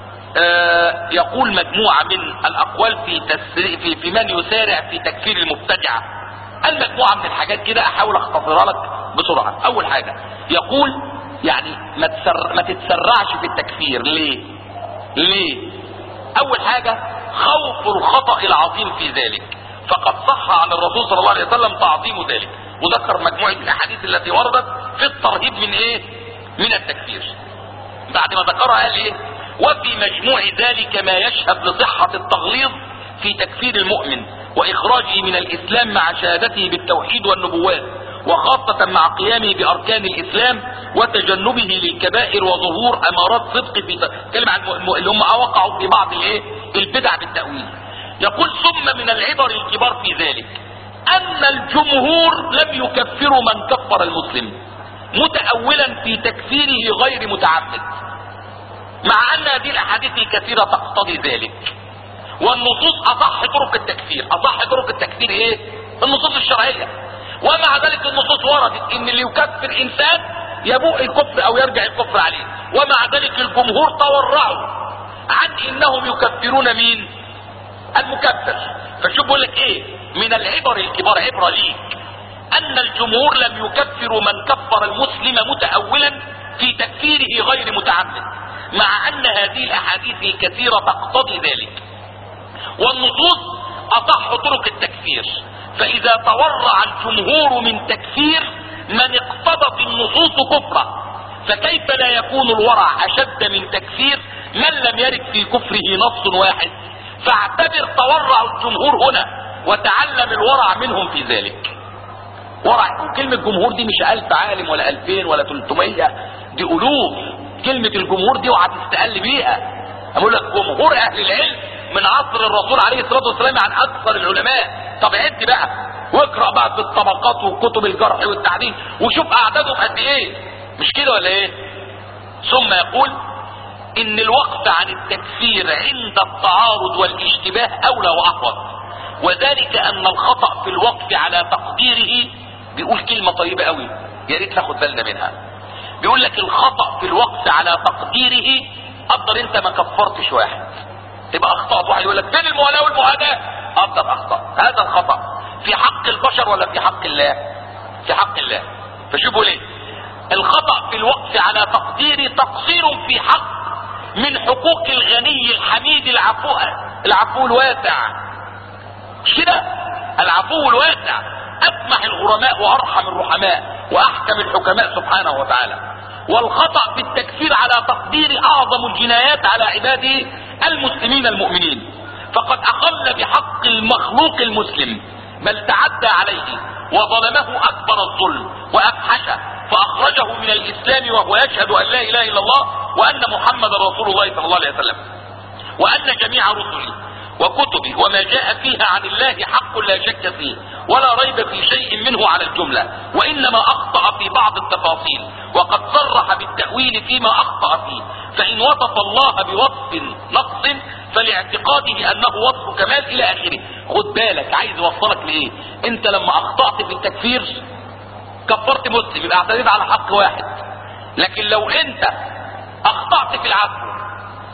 آه يقول مجموعة من الأقوال في تسري في, في من يسارع في تكفير المبتدعة. المجموعة من الحاجات كده أحاول أختصرها لك بسرعة. أول حاجة يقول يعني ما, تسر... ما تتسرعش في التكفير. ليه؟ ليه؟ أول حاجة خوف الخطأ العظيم في ذلك، فقد صح عن الرسول صلى الله عليه وسلم تعظيم ذلك، وذكر مجموعة الأحاديث التي وردت في الترهيب من إيه؟ من التكفير. بعد ما ذكرها قال إيه؟ وفي مجموع ذلك ما يشهد لصحة التغليظ في تكفير المؤمن وإخراجه من الإسلام مع شهادته بالتوحيد والنبوات، وخاصة مع قيامه بأركان الإسلام وتجنبه للكبائر وظهور أمارات صدق في كلمة عن اللي هم وقعوا في بعض الإيه؟ البدع بالتأويل. يقول ثم من العبر الكبار في ذلك أن الجمهور لم يكفروا من كفر المسلم متأولا في تكفيره غير متعمد، مع أن هذه الأحاديث الكثيرة تقتضي ذلك، والنصوص أصح طرق التكفير. أصح طرق التكفير إيه؟ النصوص الشرعية. ومع ذلك النصوص وردت إن اللي يكفر إنسان يبوء الكفر أو يرجع الكفر عليه، ومع ذلك الجمهور تورعوا عن إنهم يكفرون مين؟ المكفر. فشوف بقول لك إيه؟ من العبر الكبار، عبرة ليك، أن الجمهور لم يكفروا من كفر المسلم متأولا في تكفيره غير متعمد، مع أن هذه الأحاديث الكثيرة تقتضي ذلك، والنصوص أصح طرق التكفير. فإذا تورع الجمهور من تكفير من اقتضت النصوص كفرا، فكيف لا يكون الورع أشد من تكفير من لم يرد في كفره نص واحد؟ فاعتبر تورع الجمهور هنا وتعلم الورع منهم في ذلك. ورع، كلمة جمهور دي مش ألف عالم ولا ألفين ولا تلتمية، دي ألوف. كلمة الجمهور دي اوعى تستقل بيها. أقول لك جمهور أهل العلم من عصر الرسول عليه الصلاة والسلام عن أكثر العلماء. طب عد بقى واقرأ بقى في الطبقات وكتب الجرح والتعديل وشوف أعدادهم قد إيه، مش كده ولا إيه؟ ثم يقول إن الوقف عن التكفير عند التعارض والاشتباه أولى وأحوط، وذلك أن الخطأ في الوقف على تقديره، بيقول كلمة طيبة قوي يا ريت ناخد بالنا منها. بيقول لك الخطأ في الوقف على تقديره، قدر انت ما كفرتش واحد تبقى اخطأت واحد يقول لك فين الموالاه والمعاداه، قدر اخطأ. هذا الخطأ في حق البشر ولا في حق الله؟ في حق الله. فشوفوا ليه الخطأ في الوقف على تقدير تقصير في حق من حقوق الغني الحميد العفو العفو الواسع. مش كده؟ العفو الواسع اسمح الغرماء وارحم الرحماء واحكم الحكماء سبحانه وتعالى. والخطأ في التكفير على تقدير اعظم الجنايات على عباده المسلمين المؤمنين، فقد اقل بحق المخلوق المسلم بل تعدى عليه وظلمه اكبر الظلم وافحشه، فاخرجه من الاسلام وهو يشهد ان لا اله الا الله وان محمد رسول الله صلى الله عليه وسلم، وان جميع رسله وكتبه وما جاء فيها عن الله حق لا شك فيه ولا ريب في شيء منه على الجملة، وإنما أخطأ في بعض التفاصيل وقد صرح بالتأويل فيما أخطأ فيه. فإن وصف الله بوصف نقص فلاعتقاده أنه وصف كمال إلى آخره. خد بالك عايز يوصلك لإيه؟ أنت لما أخطأت في التكفير كفرت مسلم يبقى اعتديت على حق واحد، لكن لو أنت أخطأت في العفو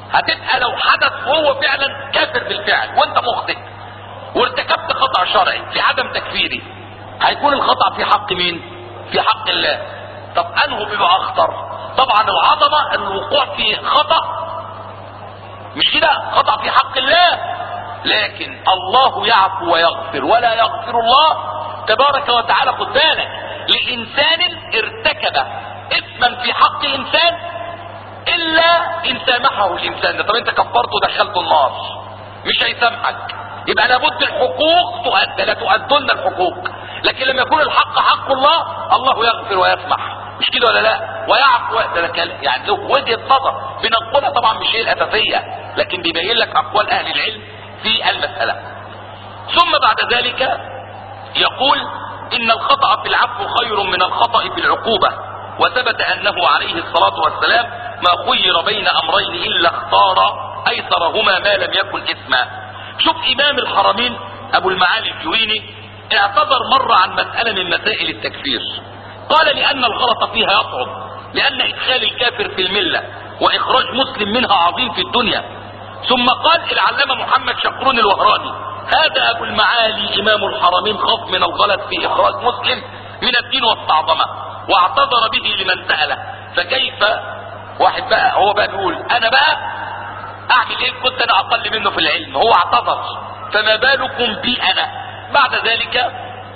هتبقى لو حدث وهو فعلا كافر بالفعل وانت مخطئ وارتكبت خطأ شرعي في عدم تكفيري، هيكون الخطأ في حق مين؟ في حق الله. طب انه بيبقى اخطر؟ طبعا العظمة الوقوع في خطأ، مش كده، خطأ في حق الله، لكن الله يعفو ويغفر ولا يغفر الله تبارك وتعالى. خد بالك، لإنسان ارتكب اثما في حق الانسان الا ان سامحه الانسان ده. طب انت كفرته ودخلته النار، مش هيسامحك، يبقى لابد الحقوق تؤدى، لا تؤدن الحقوق. لكن لما يكون الحق حق الله، الله يغفر ويسمح، مش كده ولا لا؟ ويعفو. ده كلام يعني له وجهه نظر بنقولها طبعا مش هي الاساسيه، لكن بيبين لك اقوال اهل العلم في المساله. ثم بعد ذلك يقول ان الخطأ في العفو خير من الخطأ في العقوبة، وثبت انه عليه الصلاة والسلام ما خير بين امرين الا اختار ايسرهما ما لم يكن اثما. شوف امام الحرمين ابو المعالي الجويني اعتذر مرة عن مسألة من مسائل التكفير، قال لان الغلط فيها يصعب، لان ادخال الكافر في الملة واخراج مسلم منها عظيم في الدنيا. ثم قال العلامة محمد شقرون الوهراني هذا ابو المعالي امام الحرمين خاف من الغلط في اخراج مسلم من الدين واستعظمه، واعتذر به لمن سأله. فكيف واحد بقى هو بقى بيقول انا بقى اعمل ايه، كنت انا اقل منه في العلم، هو اعتذر، فما بالكم بي انا. بعد ذلك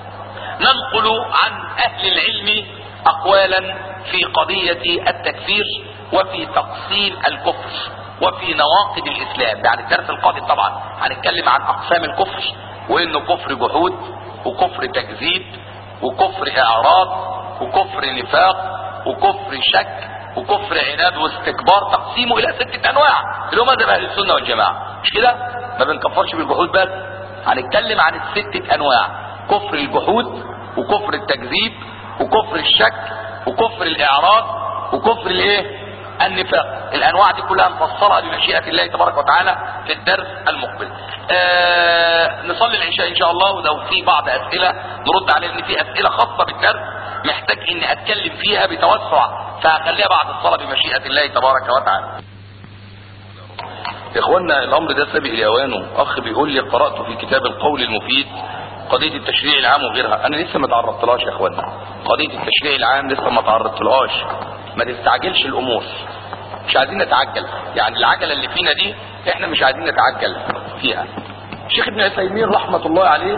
ننقل عن اهل العلم اقوالا في قضية التكفير وفي تقسيم الكفر وفي نواقض الاسلام. يعني الدرس القادم طبعا هنتكلم عن اقسام الكفر، وانه كفر جحود وكفر تكذيب وكفر اعراض وكفر نفاق وكفر شك وكفر عناد واستكبار، تقسيمه الى ستة انواع اللي هم مذهب اهل السنة والجماعة، مش كده؟ ما بنكفرش بالجحود بس، هنتكلم عن الستة انواع: كفر الجحود وكفر التكذيب وكفر الشك وكفر الاعراض وكفر الايه؟ النفاق. الانواع دي كلها نفصلها بمشيئة الله تبارك وتعالى في الدرس المقبل. آه نصلي العشاء ان شاء الله، ولو في بعض اسئلة نرد عليها، لان في اسئلة خاصة بالدرس محتاج اني اتكلم فيها بتوسع، فهخليها بعد الصلاة بمشيئة الله تبارك وتعالى. يا اخوانا الامر ده سابق لاوانه. اخ بيقول لي قرأت في كتاب القول المفيد قضية التشريع العام وغيرها، انا لسه ما تعرضتلهاش يا اخوانا. قضية التشريع العام لسه ما تعرضتلهاش، ما تستعجلش الامور، مش عايزين نتعجل. يعني العجلة اللي فينا دي احنا مش عايزين نتعجل فيها. الشيخ ابن عثيمين رحمة الله عليه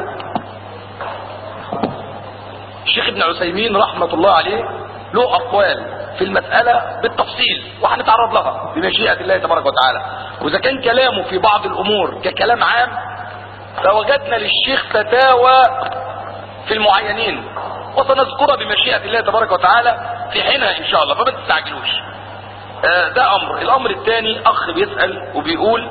الشيخ ابن عثيمين رحمة الله عليه له اقوال في المسألة بالتفصيل، وهنتعرض لها بمشيئة الله تبارك وتعالى. واذا كان كلامه في بعض الامور ككلام عام، فوجدنا للشيخ فتاوى في المعينين، وسنذكرها بمشيئة الله تبارك وتعالى في حينها ان شاء الله، فما تستعجلوش. آه ده امر. الامر الثاني اخ بيسأل وبيقول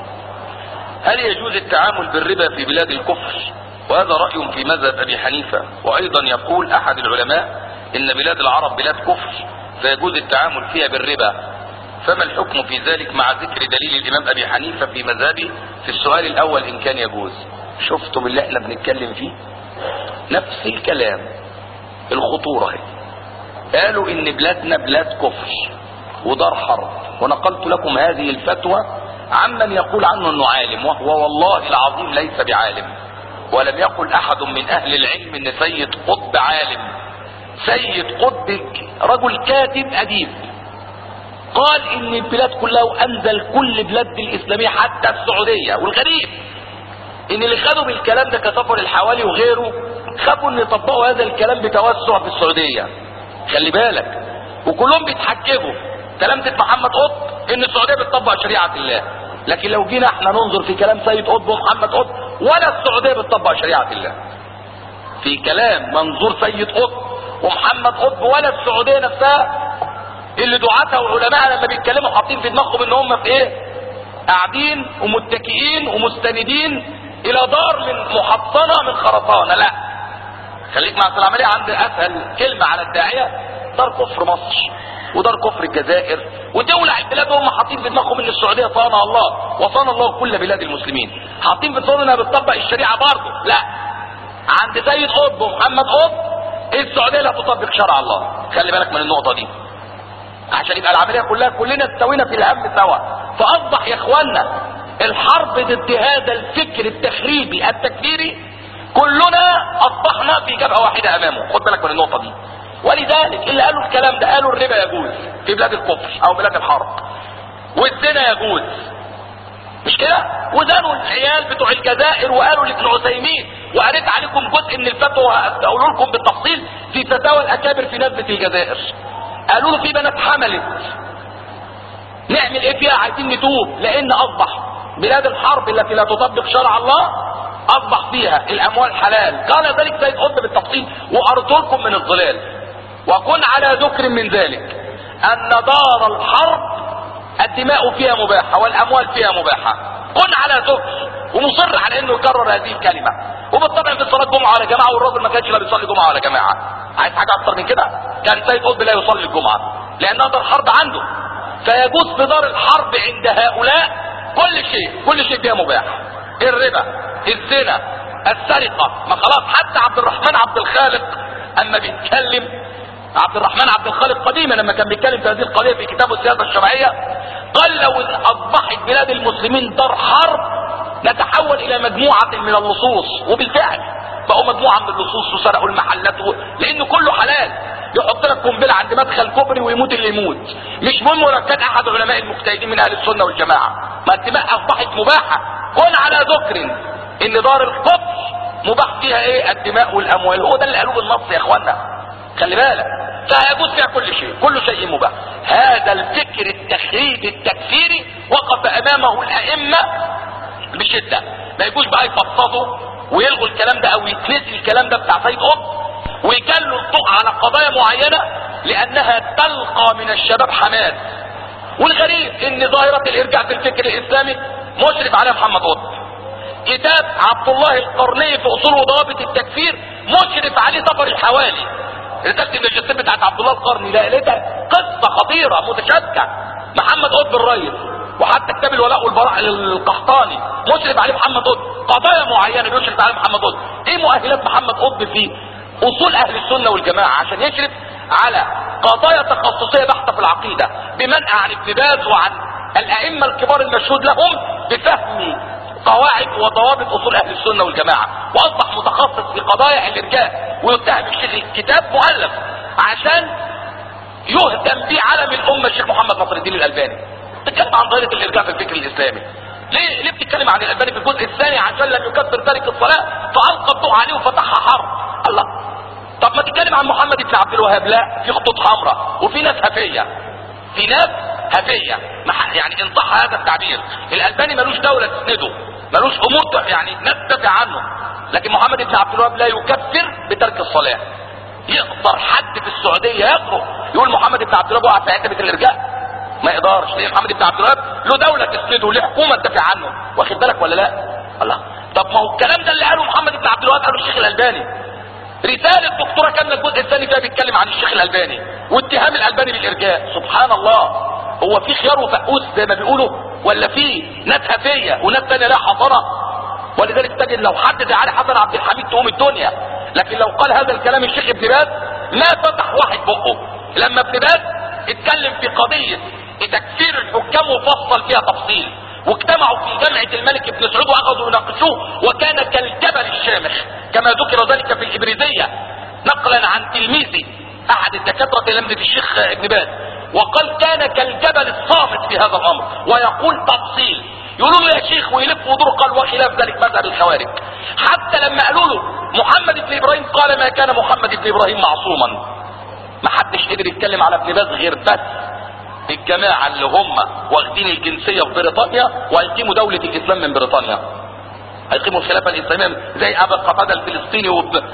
هل يجوز التعامل بالربا في بلاد الكفر؟ وهذا رأي في مذهب ابي حنيفة. وايضا يقول احد العلماء ان بلاد العرب بلاد كفر فيجوز التعامل فيها بالربا، فما الحكم في ذلك مع ذكر دليل الامام ابي حنيفة في مذهبه في السؤال الاول ان كان يجوز؟ شفتم اللي احنا بنتكلم فيه؟ نفس الكلام، الخطورة هي. قالوا ان بلادنا بلاد كفر ودار حرب، ونقلت لكم هذه الفتوى عمن يقول عنه انه عالم، وهو والله العظيم ليس بعالم. ولم يقل احد من اهل العلم ان سيد قطب عالم. سيد قطب رجل كاتب اديب، قال ان البلاد كلها، وانزل كل بلاد الاسلامية حتى السعودية. والغريب ان اللي خدوا بالكلام ده كسفر الحوالي وغيره خافوا ان يطبقوا هذا الكلام بتوسع في السعودية. خلي بالك، وكلهم بيتحجبوا تلامذة محمد قطب ان السعودية بتطبق شريعة الله. لكن لو جينا احنا ننظر في كلام سيد قطب ومحمد قطب، ولا السعودية بتطبق شريعة الله. في كلام منظور سيد قطب ومحمد قطب ولا السعودية نفسها، اللي دعاتها وعلمائها لما بيتكلموا حاطين في دماغهم ان هم في ايه؟ قاعدين ومتكئين ومستندين الى دار من محصنة من خرسانة. لا، خليك مع العملية عند اسهل كلمة على الداعية: دار كفر مصر ودار كفر الجزائر ودولة البلاد. هم حاطين في دماغهم ان السعودية صانها الله وصان الله كل بلاد المسلمين، حاطين في دماغهم انها بتطبق الشريعة برضه. لا، عند سيد قطب ومحمد قطب السعودية لا تطبق شرع الله. خلي بالك من النقطة دي عشان يبقى العملية كلها كلنا استوينا في الهم سوا. فاصبح يا اخوانا الحرب ضد هذا الفكر التخريبي التكفيري كلنا اصبحنا في جبهة واحدة امامه. خد بالك من النقطة دي. ولذلك اللي قالوا الكلام ده قالوا الربا يجوز في بلاد الكفر او بلاد الحرب، والزنا يجوز، مش كده؟ وزانوا العيال بتوع الجزائر وقالوا لابن عثيمين، وقريت عليكم جزء من الفتوى اقول لكم بالتفصيل في فتاوى الاكابر في نزلة الجزائر. قالوا له في بنات حملت نعمل ايه فيها؟ عايزين نتوب، لان اصبح بلاد الحرب التي لا تطبق شرع الله اصبح فيها الاموال حلال. قال ذلك سيد قطب بالتفصيل وقرأت لكم من الظلال. وكن على ذكر من ذلك ان دار الحرب الدماء فيها مباحة والاموال فيها مباحة. كن على ذكر ومصر على انه يكرر هذه الكلمة. وبالطبع في صلاة جمعة على جماعة، والراجل ما كانش لا بيصلي جمعة ولا جماعة. عايز حاجة اكتر من كده؟ كان سيد قطب لا يصلي الجمعة لانها دار حرب عنده. فيجوز في دار الحرب عند هؤلاء كل شيء، كل شيء فيها مباح. الربا، الزنا، السرقة، ما خلاص. حتى عبد الرحمن عبد الخالق اما بيتكلم، عبد الرحمن عبد الخالق قديما لما كان بيتكلم في هذه القضية في كتابه السياسة الشرعية قال لو اصبحت بلاد المسلمين دار حرب نتحول الى مجموعة من اللصوص. وبالفعل بقوا مجموعة من اللصوص وسرقوا المحلات و... لان كله حلال. يحط لك قنبله عند مدخل كوبري ويموت اللي يموت، مش مهم ولا كان احد علماء المجتهدين من اهل السنه والجماعه. ما الدماء اصبحت مباحه. كن على ذكر ان دار الكفر مباح فيها ايه؟ الدماء والاموال. هو ده اللي قالوه بالنص يا اخوانا، خلي بالك. فيجوز فيها كل شيء، كل شيء مباح. هذا الفكر التخريبي التكفيري وقف امامه الائمه بشده. ما يجوز بقى يفصلوا ويلغوا الكلام ده او يتنسي الكلام ده بتاع سيد قطب ويجلوا الضوء على قضايا معينة لانها تلقى من الشباب حماس. والغريب ان ظاهرة الارجاع في الفكر الاسلامي مشرف عليها محمد قطب. كتاب عبد الله القرني في اصول وضوابط التكفير مشرف عليه سفر الحوالي. رسالة الماجستير بتاعت عبد الله القرني لا لقيتها قصة خطيرة متشابكة. محمد قطب الرئيس، وحتى كتاب الولاء والبراء للقحطاني مشرف عليه محمد قطب. قضايا معينة بيشرف عليه محمد قطب. ايه مؤهلات محمد قطب في اصول اهل السنة والجماعة عشان يشرف على قضايا تخصصية بحتة في العقيدة بمنع عن ابن باز وعن الائمة الكبار المشهود لهم بفهم قواعد وضوابط اصول اهل السنة والجماعة، واصبح متخصص في قضايا الارجاء ويتهم الشيخ الكتاب مؤلف عشان يهتم به علم الامة الشيخ محمد نصر الدين الالباني. تتكلم عن ظاهرة الارجاء في الفكر الاسلامي. ليه ليه بتتكلم عن الالباني في الجزء الثاني؟ عشان لم يكفر تارك الصلاة فالقى الضوء عليه وفتحها حرب. الله، طب ما تتكلم عن محمد بن عبد الوهاب. لا، في خطوط حمراء وفي ناس هفية، في ناس هفية يعني ان صح هذا التعبير. الالباني ملوش دولة تسنده، ملوش امور يعني ناس تدافع عنه. لكن محمد بن عبد الوهاب لا يكفر بترك الصلاة. يقدر حد في السعودية يقرأ يقول محمد بن عبد الوهاب وقع في عتبة الارجاء؟ ما يقدرش. لان محمد بن عبد الوهاب له دولة تسنده وله حكومة تدافع عنه. واخد بالك ولا لا؟ الله، طب ما هو الكلام ده اللي قاله محمد بن عبد الوهاب قاله الشيخ الالباني. رسالة دكتورة كاملة الجزء الثاني فيها بيتكلم عن الشيخ الالباني واتهام الالباني بالارجاء. سبحان الله، هو في خيار وفقوس زي ما بيقولوا ولا في ناس هفية وناس ثانيه لا حضارة؟ ولذلك تجد لو حد زي علي حسن عبد الحميد تقوم الدنيا. لكن لو قال هذا الكلام الشيخ ابن باز ما فتح واحد بقه. لما ابن باز اتكلم في قضية تكفير الحكام وفصل فيها تفصيل، واجتمعوا في جامعة الملك ابن سعود واخذوا يناقشوه وكان كالجبل الشامخ كما ذكر ذلك في الإبريزية نقلا عن تلميذي احد الدكاترة تلامذة الشيخ ابن باز، وقال كان كالجبل الصامت في هذا الامر ويقول تفصيل. يقولوا له يا شيخ ويلف ودور، قال وخلاف ذلك مذهب الخوارج. حتى لما قالوا له محمد بن ابراهيم قال ما كان محمد بن ابراهيم معصوما. ما حدش قدر يتكلم على ابن باز غير بس الجماعة اللي هم واخدين الجنسية في بريطانيا وهيقيموا دولة الاسلام من بريطانيا، هيقيموا الخلافة الاسلامية زي ابو قتادة الفلسطيني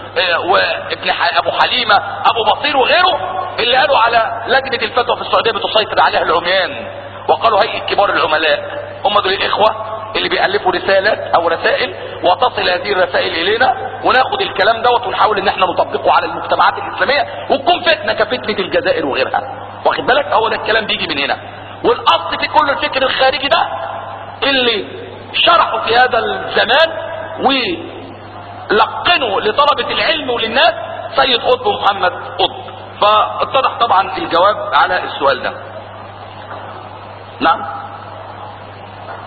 وابن ابو حليمة ابو بصير وغيره اللي قالوا على لجنة الفتوى في السعودية بتسيطر عليها العميان، وقالوا هيئة كبار العملاء. هم دول الاخوة اللي بيألفوا رسالات او رسائل وتصل هذه الرسائل الينا وناخد الكلام دوت ونحاول ان احنا نطبقه على المجتمعات الاسلامية وتكون فتنة كفتنة الجزائر وغيرها. واخد بالك؟ هو ده الكلام بيجي من هنا. والاصل في كل الفكر الخارجي ده اللي شرحوا في هذا الزمان ولقنوا لطلبة العلم وللناس سيد قطب ومحمد قطب. فاتضح طبعا الجواب على السؤال ده. نعم.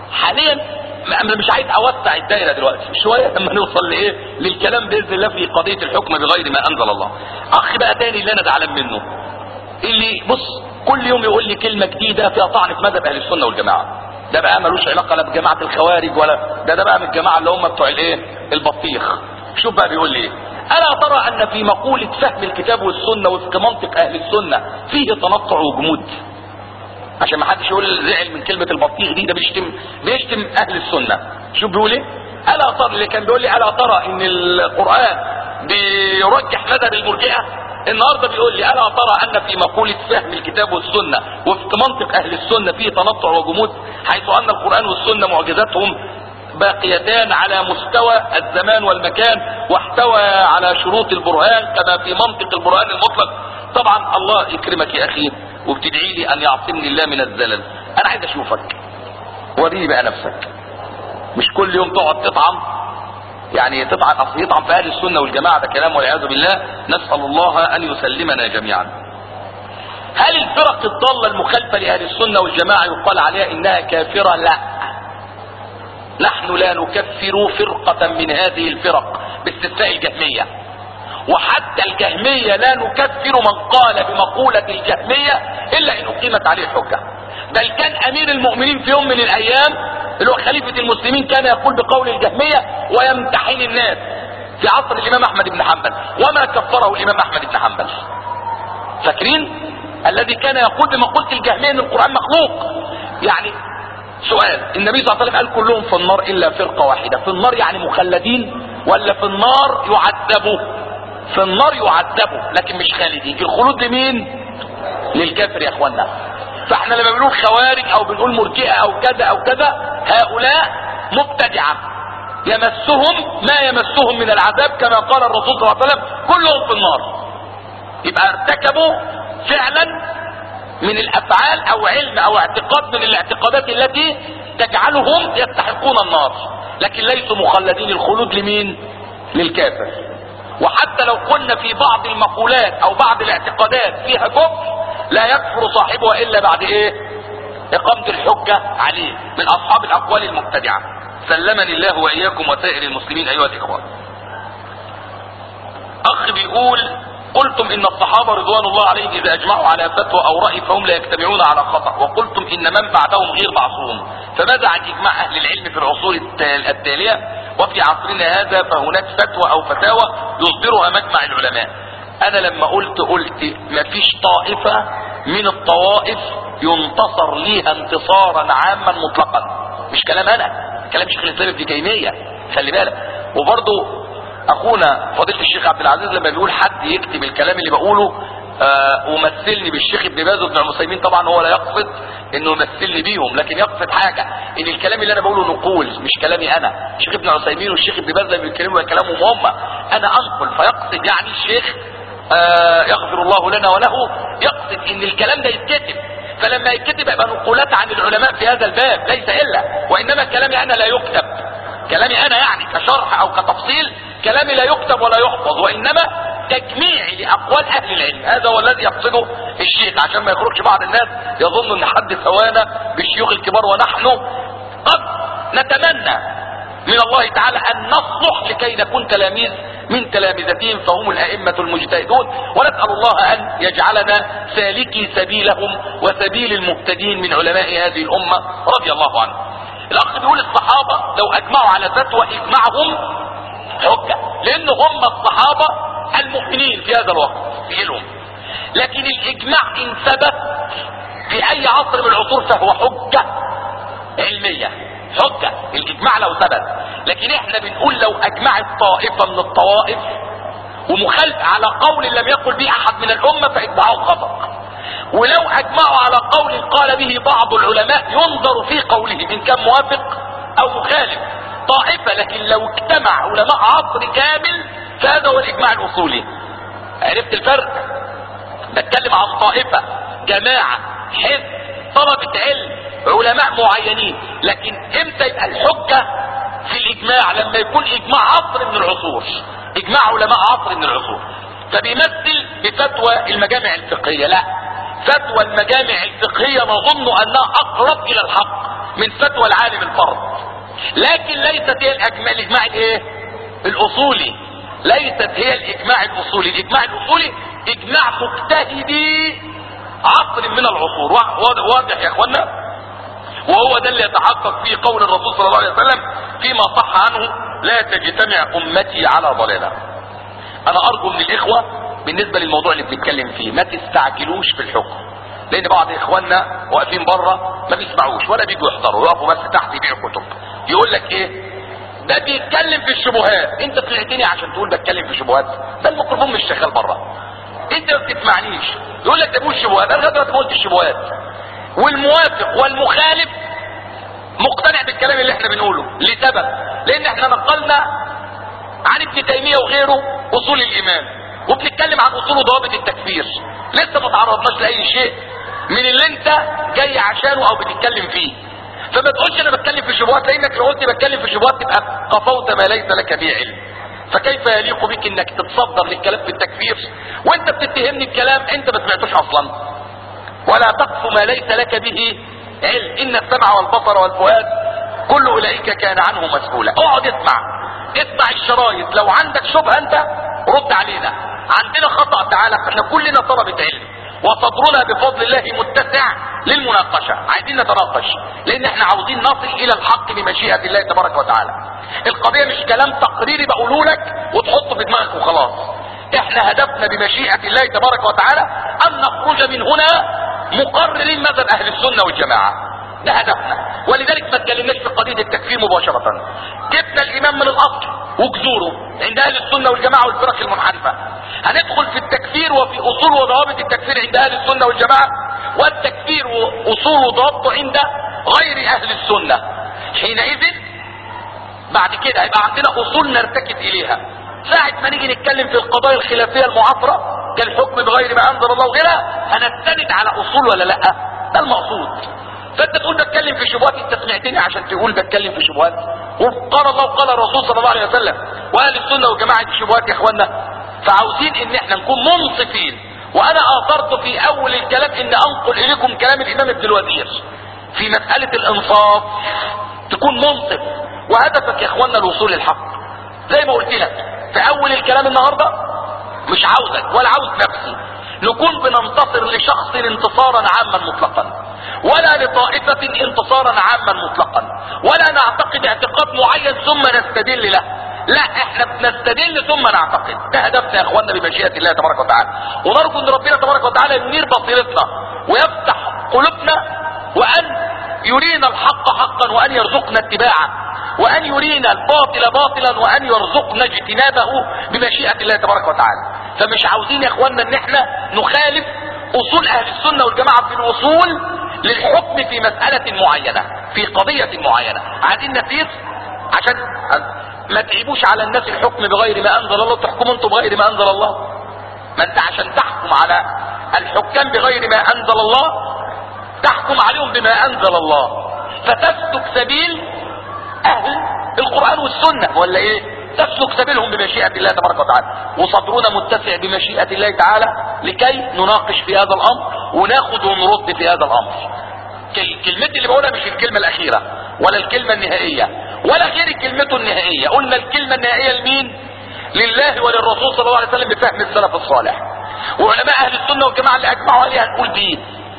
حاليا انا مش عايز اوسع الدائره دلوقتي شويه لما نوصل لايه للكلام باذن الله في قضيه الحكم بغير ما انزل الله. اخ بقى تاني اللي انا زعلان منه، اللي بص كل يوم يقول لي كلمه جديده فيها طعن في مذهب اهل السنه والجماعه. ده بقى ملوش علاقه لا بجماعه الخوارج ولا ده ده بقى من الجماعه اللي هم بتوع الايه البطيخ. شوف بقى بيقول لي ايه: الا ترى ان في مقوله فهم الكتاب والسنه وفق منطق اهل السنه فيه تنطع وجمود؟ عشان ما حدش يقول زعل من كلمه البطيخ دي، ده بيشتم بيشتم اهل السنه. شوف بيقول ايه: الا ترى، اللي كان بيقول لي الا ترى ان القران بيرجح مذهب المرجئه، النهارده بيقول لي الا ترى ان في مقوله فهم الكتاب والسنه وفق منطق اهل السنه فيه تنطع وجمود، حيث ان القران والسنه معجزاتهم باقيتان على مستوى الزمان والمكان، واحتوى على شروط البرهان كما في منطق البرهان المطلق. طبعا الله يكرمك يا اخي وبتدعي لي ان يعصمني الله من الزلل. انا عايز اشوفك، وريني بقى نفسك، مش كل يوم تقعد تطعن، يعني تطعن اصل يطعن في اهل السنه والجماعه، ده كلام والعياذ بالله، نسال الله ان يسلمنا جميعا. هل الفرق الضاله المخالفه لاهل السنه والجماعه يقال عليها انها كافره؟ لا، نحن لا نكفر فرقه من هذه الفرق باستثناء الجهميه، وحتى الجهميه لا نكفر من قال بمقوله الجهميه الا ان اقيمت عليه الحجه. بل كان امير المؤمنين في يوم من الايام اللي هو خليفة المسلمين كان يقول بقول الجهمية ويمتحن الناس في عصر الامام احمد بن حنبل، وما كفره الامام احمد بن حنبل. فاكرين الذي كان يقول بمقولة الجهمية ان القرآن مخلوق؟ يعني سؤال، النبي صلى الله عليه وسلم قال كلهم في النار الا فرقة واحدة. في النار يعني مخلدين ولا في النار يعذبوا؟ في النار يعذبوا لكن مش خالدين. الخلود لمين؟ للكافر يا اخوانا. فاحنا لما بنقول خوارج او بنقول مرجئه او كذا او كذا، هؤلاء مبتدعه يمسهم ما يمسهم من العذاب كما قال الرسول صلى الله عليه وسلم كلهم في النار. يبقى ارتكبوا فعلا من الافعال او علم او اعتقاد من الاعتقادات التي تجعلهم يستحقون النار، لكن ليسوا مخلدين. الخلود لمين؟ للكافر. وحتى لو قلنا في بعض المقولات او بعض الاعتقادات فيها كفر، لا يكفر صاحبها الا بعد ايه؟ اقامة الحجة عليه من اصحاب الاقوال المبتدعة. سلمني الله واياكم وسائر المسلمين ايها الاخوة. اخ بيقول: قلتم ان الصحابة رضوان الله عليهم اذا اجمعوا على فتوى او رأي فهم لا يجتمعون على خطأ، وقلتم ان من بعدهم غير معصوم، فماذا عن اجماع اهل العلم في العصور التالية وفي عصرنا هذا فهناك فتوى او فتاوى يصدرها مجمع العلماء؟ انا لما قلت قلت مفيش طائفة من الطوائف ينتصر ليها انتصارا عاما مطلقا. مش كلام انا، كلام شيخ الاسلام ابن تيمية، خلي بالك. وبرضه اخونا فضيلة الشيخ عبد العزيز لما بيقول حد يكتب الكلام اللي بقوله آه ومثلني بالشيخ ابن باز وابن عثيمين، طبعا هو لا يقصد انه يمثلني بيهم، لكن يقصد حاجة ان الكلام اللي انا بقوله نقول مش كلامي انا. الشيخ ابن عثيمين والشيخ ابن باز لما بيتكلموا كلامهم هم، انا انقل. فيقصد يعني الشيخ آه يغفر الله لنا وله، يقصد ان الكلام ده يتكتب، فلما يتكتب يبقى نقولات عن العلماء في هذا الباب ليس الا، وانما كلامي انا لا يكتب. كلامي انا يعني كشرح او كتفصيل كلامي لا يكتب ولا يحفظ، وانما تجميعي لاقوال اهل العلم. هذا هو الذي يقصده الشيخ، عشان ما يخرجش بعض الناس يظن ان حد سوانا بالشيوخ الكبار، ونحن قد نتمنى من الله تعالى ان نصلح لكي نكون تلاميذ من تلامذتهم، فهم الائمة المجتهدون، ونسأل الله ان يجعلنا سالكي سبيلهم وسبيل المهتدين من علماء هذه الامة رضي الله عنهم. الاخ بيقول الصحابة لو اجمعوا على فتوى اجماعهم حجة، لان هم الصحابة المؤمنين في هذا الوقت في لهم، لكن الاجماع ان ثبت في اي عصر من العصور فهو حجة علمية، حجة الاجماع لو ثبت. لكن احنا بنقول لو اجمعت طائفة من الطوائف ومخالف على قول لم يقل به احد من الامة فاجماعه خطأ، ولو اجمعوا على قول قال به بعض العلماء ينظر في قوله من كان موافق او مخالف طائفة. لكن لو اجتمع علماء عصر كامل فهذا هو الاجماع الاصولي. عرفت الفرق؟ بتكلم عن طائفة، جماعة، حزب، طلبة علم، علماء معينين. لكن امتى يبقى الحجة في الاجماع؟ لما يكون اجماع عصر من العصور، اجماع علماء عصر من العصور. فبيمثل بفتوى المجامع الفقهية. لا، فتوى المجامع الفقهية نظن انها اقرب الى الحق من فتوى العالم الفرد، لكن ليست هي الاجماع الاجماع الايه الاصولي، ليست هي الاجماع الاصولي. الاجماع الاصولي اجماع مجتهدي عصر من العصور، واضح يا اخوانا؟ وهو ده اللي يتحقق فيه قول الرسول صلى الله عليه وسلم فيما صح عنه: لا تجتمع امتي على ضلاله. انا ارجو من الاخوة بالنسبة للموضوع اللي بنتكلم فيه ما تستعجلوش في الحكم، لان بعض اخواننا واقفين بره ما بيسمعوش ولا بيجوا يحضروا، يقفوا بس تحت يبيعوا كتب. يقول لك ايه ده بيتكلم في الشبهات، انت سمعتني عشان تقول بتكلم في الشبهات؟ ده الميكروفون مش شغال بره، انت ما بتسمعنيش. يقول لك ده بيقول الشبهات، انا لغايه ما قلت الشبهات. والموافق والمخالف مقتنع بالكلام اللي احنا بنقوله لسبب، لان احنا نقلنا عن ابن تيمية وغيره اصول الايمان، وبنتكلم عن اصول وضوابط التكفير. لسه ما تعرضناش لاي شيء من اللي انت جاي عشانه او بتتكلم فيه. فما تقولش انا بتكلم في شبهات، لانك لو قلت بتكلم في شبهات تبقى قفوت ما ليس لك به علم. فكيف يليق بك انك تتصدر للكلام في التكفير وانت بتتهمني بكلام انت ما سمعتوش اصلا؟ ولا تقف ما ليس لك به علم، ان السمع والبصر والفؤاد كل اولئك كان عنه مسؤولا. اقعد اسمع، اسمع الشرايط، لو عندك شبهه انت رد علينا. عندنا خطأ، تعالى احنا كلنا طلبة علم وصدرنا بفضل الله متسع للمناقشة، عايزين نتناقش لان احنا عاوزين نصل الى الحق بمشيئة الله تبارك وتعالى. القضية مش كلام تقريري بقوله لك وتحطه في دماغك وخلاص. احنا هدفنا بمشيئة الله تبارك وتعالى ان نخرج من هنا مقررين مذهب اهل السنة والجماعة، ده هدفنا. ولذلك ما اتكلمناش في قضية التكفير مباشرة، جبنا الامام من الاصل وجذوره عند اهل السنة والجماعة والفرق المنحرفة. هندخل في التكفير وفي اصول وضوابط التكفير عند اهل السنة والجماعة، والتكفير واصول وضوابطه عند غير اهل السنة. حينئذ بعد كده هيبقى عندنا اصول نرتكز اليها. ساعة ما نيجي نتكلم في القضايا الخلافية المعاصرة كالحكم بغير ما انزل الله وغيرها، هنستند على اصول ولا لا؟ ده المقصود. فانت تقول بتكلم في شبهات، انت سمعتني عشان تقول بتكلم في شبهات؟ وقال الله وقال الرسول صلى الله عليه وسلم واهل السنة وجماعة الشبهات يا اخوانا. فعاوزين ان احنا نكون منصفين. وانا اثرت في اول الكلام ان انقل اليكم كلام الامام ابن الوزير في مسألة الانصاف، تكون منصف وهدفك يا اخوانا الوصول للحق. زي ما قلت لك في اول الكلام النهاردة، مش عاوزك ولا عاوز نفسي نكون بننتصر لشخص انتصارا عاما مطلقا، ولا لطائفة انتصارا عاما مطلقا، ولا نعتقد اعتقاد معين ثم نستدل له. لا، احنا بنستدل ثم نعتقد. ده هدفنا يا اخوانا بمشيئة الله تبارك وتعالى. ونرجو ان ربنا تبارك وتعالى ينير بصيرتنا ويفتح قلوبنا، وان يرينا الحق حقا وان يرزقنا اتباعه، وان يرينا الباطل باطلا وان يرزقنا اجتنابه بمشيئة الله تبارك وتعالى. فمش عاوزين يا اخوانا ان احنا نخالف اصول اهل السنة والجماعة في الوصول للحكم في مسألة معينة في قضية معينة. عايزين نسير عشان ما تعيبوش على الناس الحكم بغير ما انزل الله، تحكموا انتم بغير ما انزل الله. ما انت عشان تحكم على الحكام بغير ما انزل الله تحكم عليهم بما انزل الله، فتسلك سبيل اهل القرآن والسنة ولا ايه؟ تسلك سبيلهم بمشيئة الله تبارك وتعالى. وصدرنا متسع بمشيئة الله تعالى لكي نناقش في هذا الامر وناخد ونرد في هذا الامر. كلمتي اللي بقولها مش الكلمة الاخيرة ولا الكلمة النهائية ولا غير كلمته النهائية. قلنا الكلمة النهائية لمين؟ لله وللرسول صلى الله عليه وسلم بفهم السلف الصالح وعلماء اهل السنة والجماعة اللي اجمعوا عليها. نقول بيه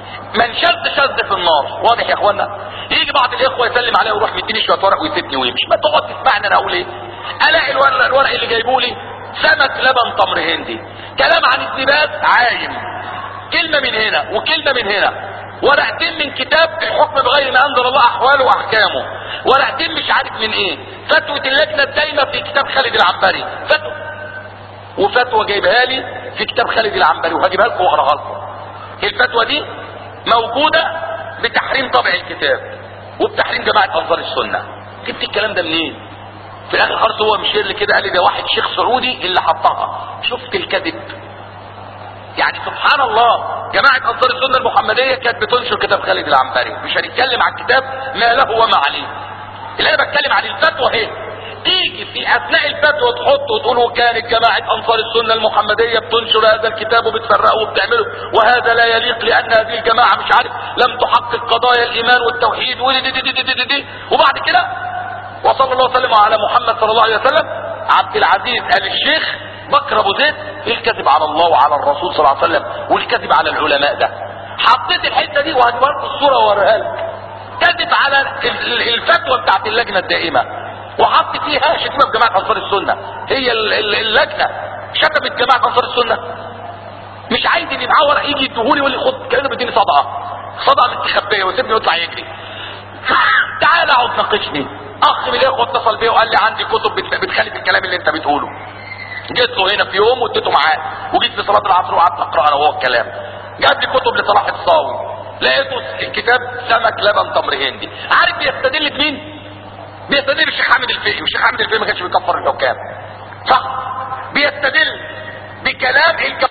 من شد شد في النار. واضح يا اخوانا؟ يجي بعض الاخوة يسلم عليه ويروح مديني شوية ورق ويسيبني ويمشي. ما تقعد تسمعني انا اقول ايه؟ الاقي الورق, الورق اللي جايبوا لي سمك لبن تمر هندي، كلام عن الزباد عايم، كلمة من هنا وكلمة من هنا، ورقتين من كتاب الحكم بغير ما انزل الله احواله واحكامه، ورقتين مش عارف من ايه، فتوى اللجنة الدايمة في كتاب خالد العنبري، فتوى وفتوى جايبها لي في كتاب خالد العنبري وهجيبها لكم واقراها لكم. الفتوى دي موجودة بتحريم طبع الكتاب وبتحريم جماعة انصار السنة. جبت الكلام ده منين؟ في الاخر خالص هو مشير لي كده قال لي ده واحد شيخ سعودي اللي حطها. شفت الكذب؟ يعني سبحان الله، جماعة انصار السنة المحمدية كانت بتنشر كتاب خالد العنبري. مش هنتكلم عن كتاب ما له وما عليه، اللي انا بتكلم عن الفتوى اهي تيجي في اثناء الفتوى تحط وتقول وكانت جماعة انصار السنة المحمدية بتنشر هذا الكتاب وبتفرقه وبتعمله، وهذا لا يليق لان هذه الجماعة مش عارف لم تحقق قضايا الايمان والتوحيد ودي دي دي دي دي دي. وبعد كده وصلى الله وسلم على محمد صلى الله عليه وسلم، عبد العزيز آل الشيخ بكر ابو زيد الكذب على الله وعلى الرسول صلى الله عليه وسلم والكذب على العلماء ده. حطيت الحته دي وهجيب لكم الصوره واوريها لك. كذب على الفتوى بتاعت اللجنه الدائمه وحط فيها شتيمه بجماعه انصار السنه. هي اللجنه شتمت جماعه انصار السنه، مش عايز اللي معاه ورق يجي يديهولي يقول لي خد كانه بيديني صدقه صدقه مستخبيه ويسيبني يطلع يجري. تعالى اقعد ناقشني. اخ من الاخوه اتصل بيا وقال لي عندي كتب بتخالف الكلام اللي انت بتقوله. جيت له هنا في يوم واديته معاه وجيت في صلاه العصر وقعدت اقرا انا وهو الكلام. جاب لي كتب لصلاح الصاوي، لقيته الكتاب سمك لبن تمر هندي. عارف بيستدل بمين؟ بيستدل بالشيخ حامد الفقي، والشيخ حامد الفقي ما كانش بيكفر الحكام صح؟ بيستدل بكلام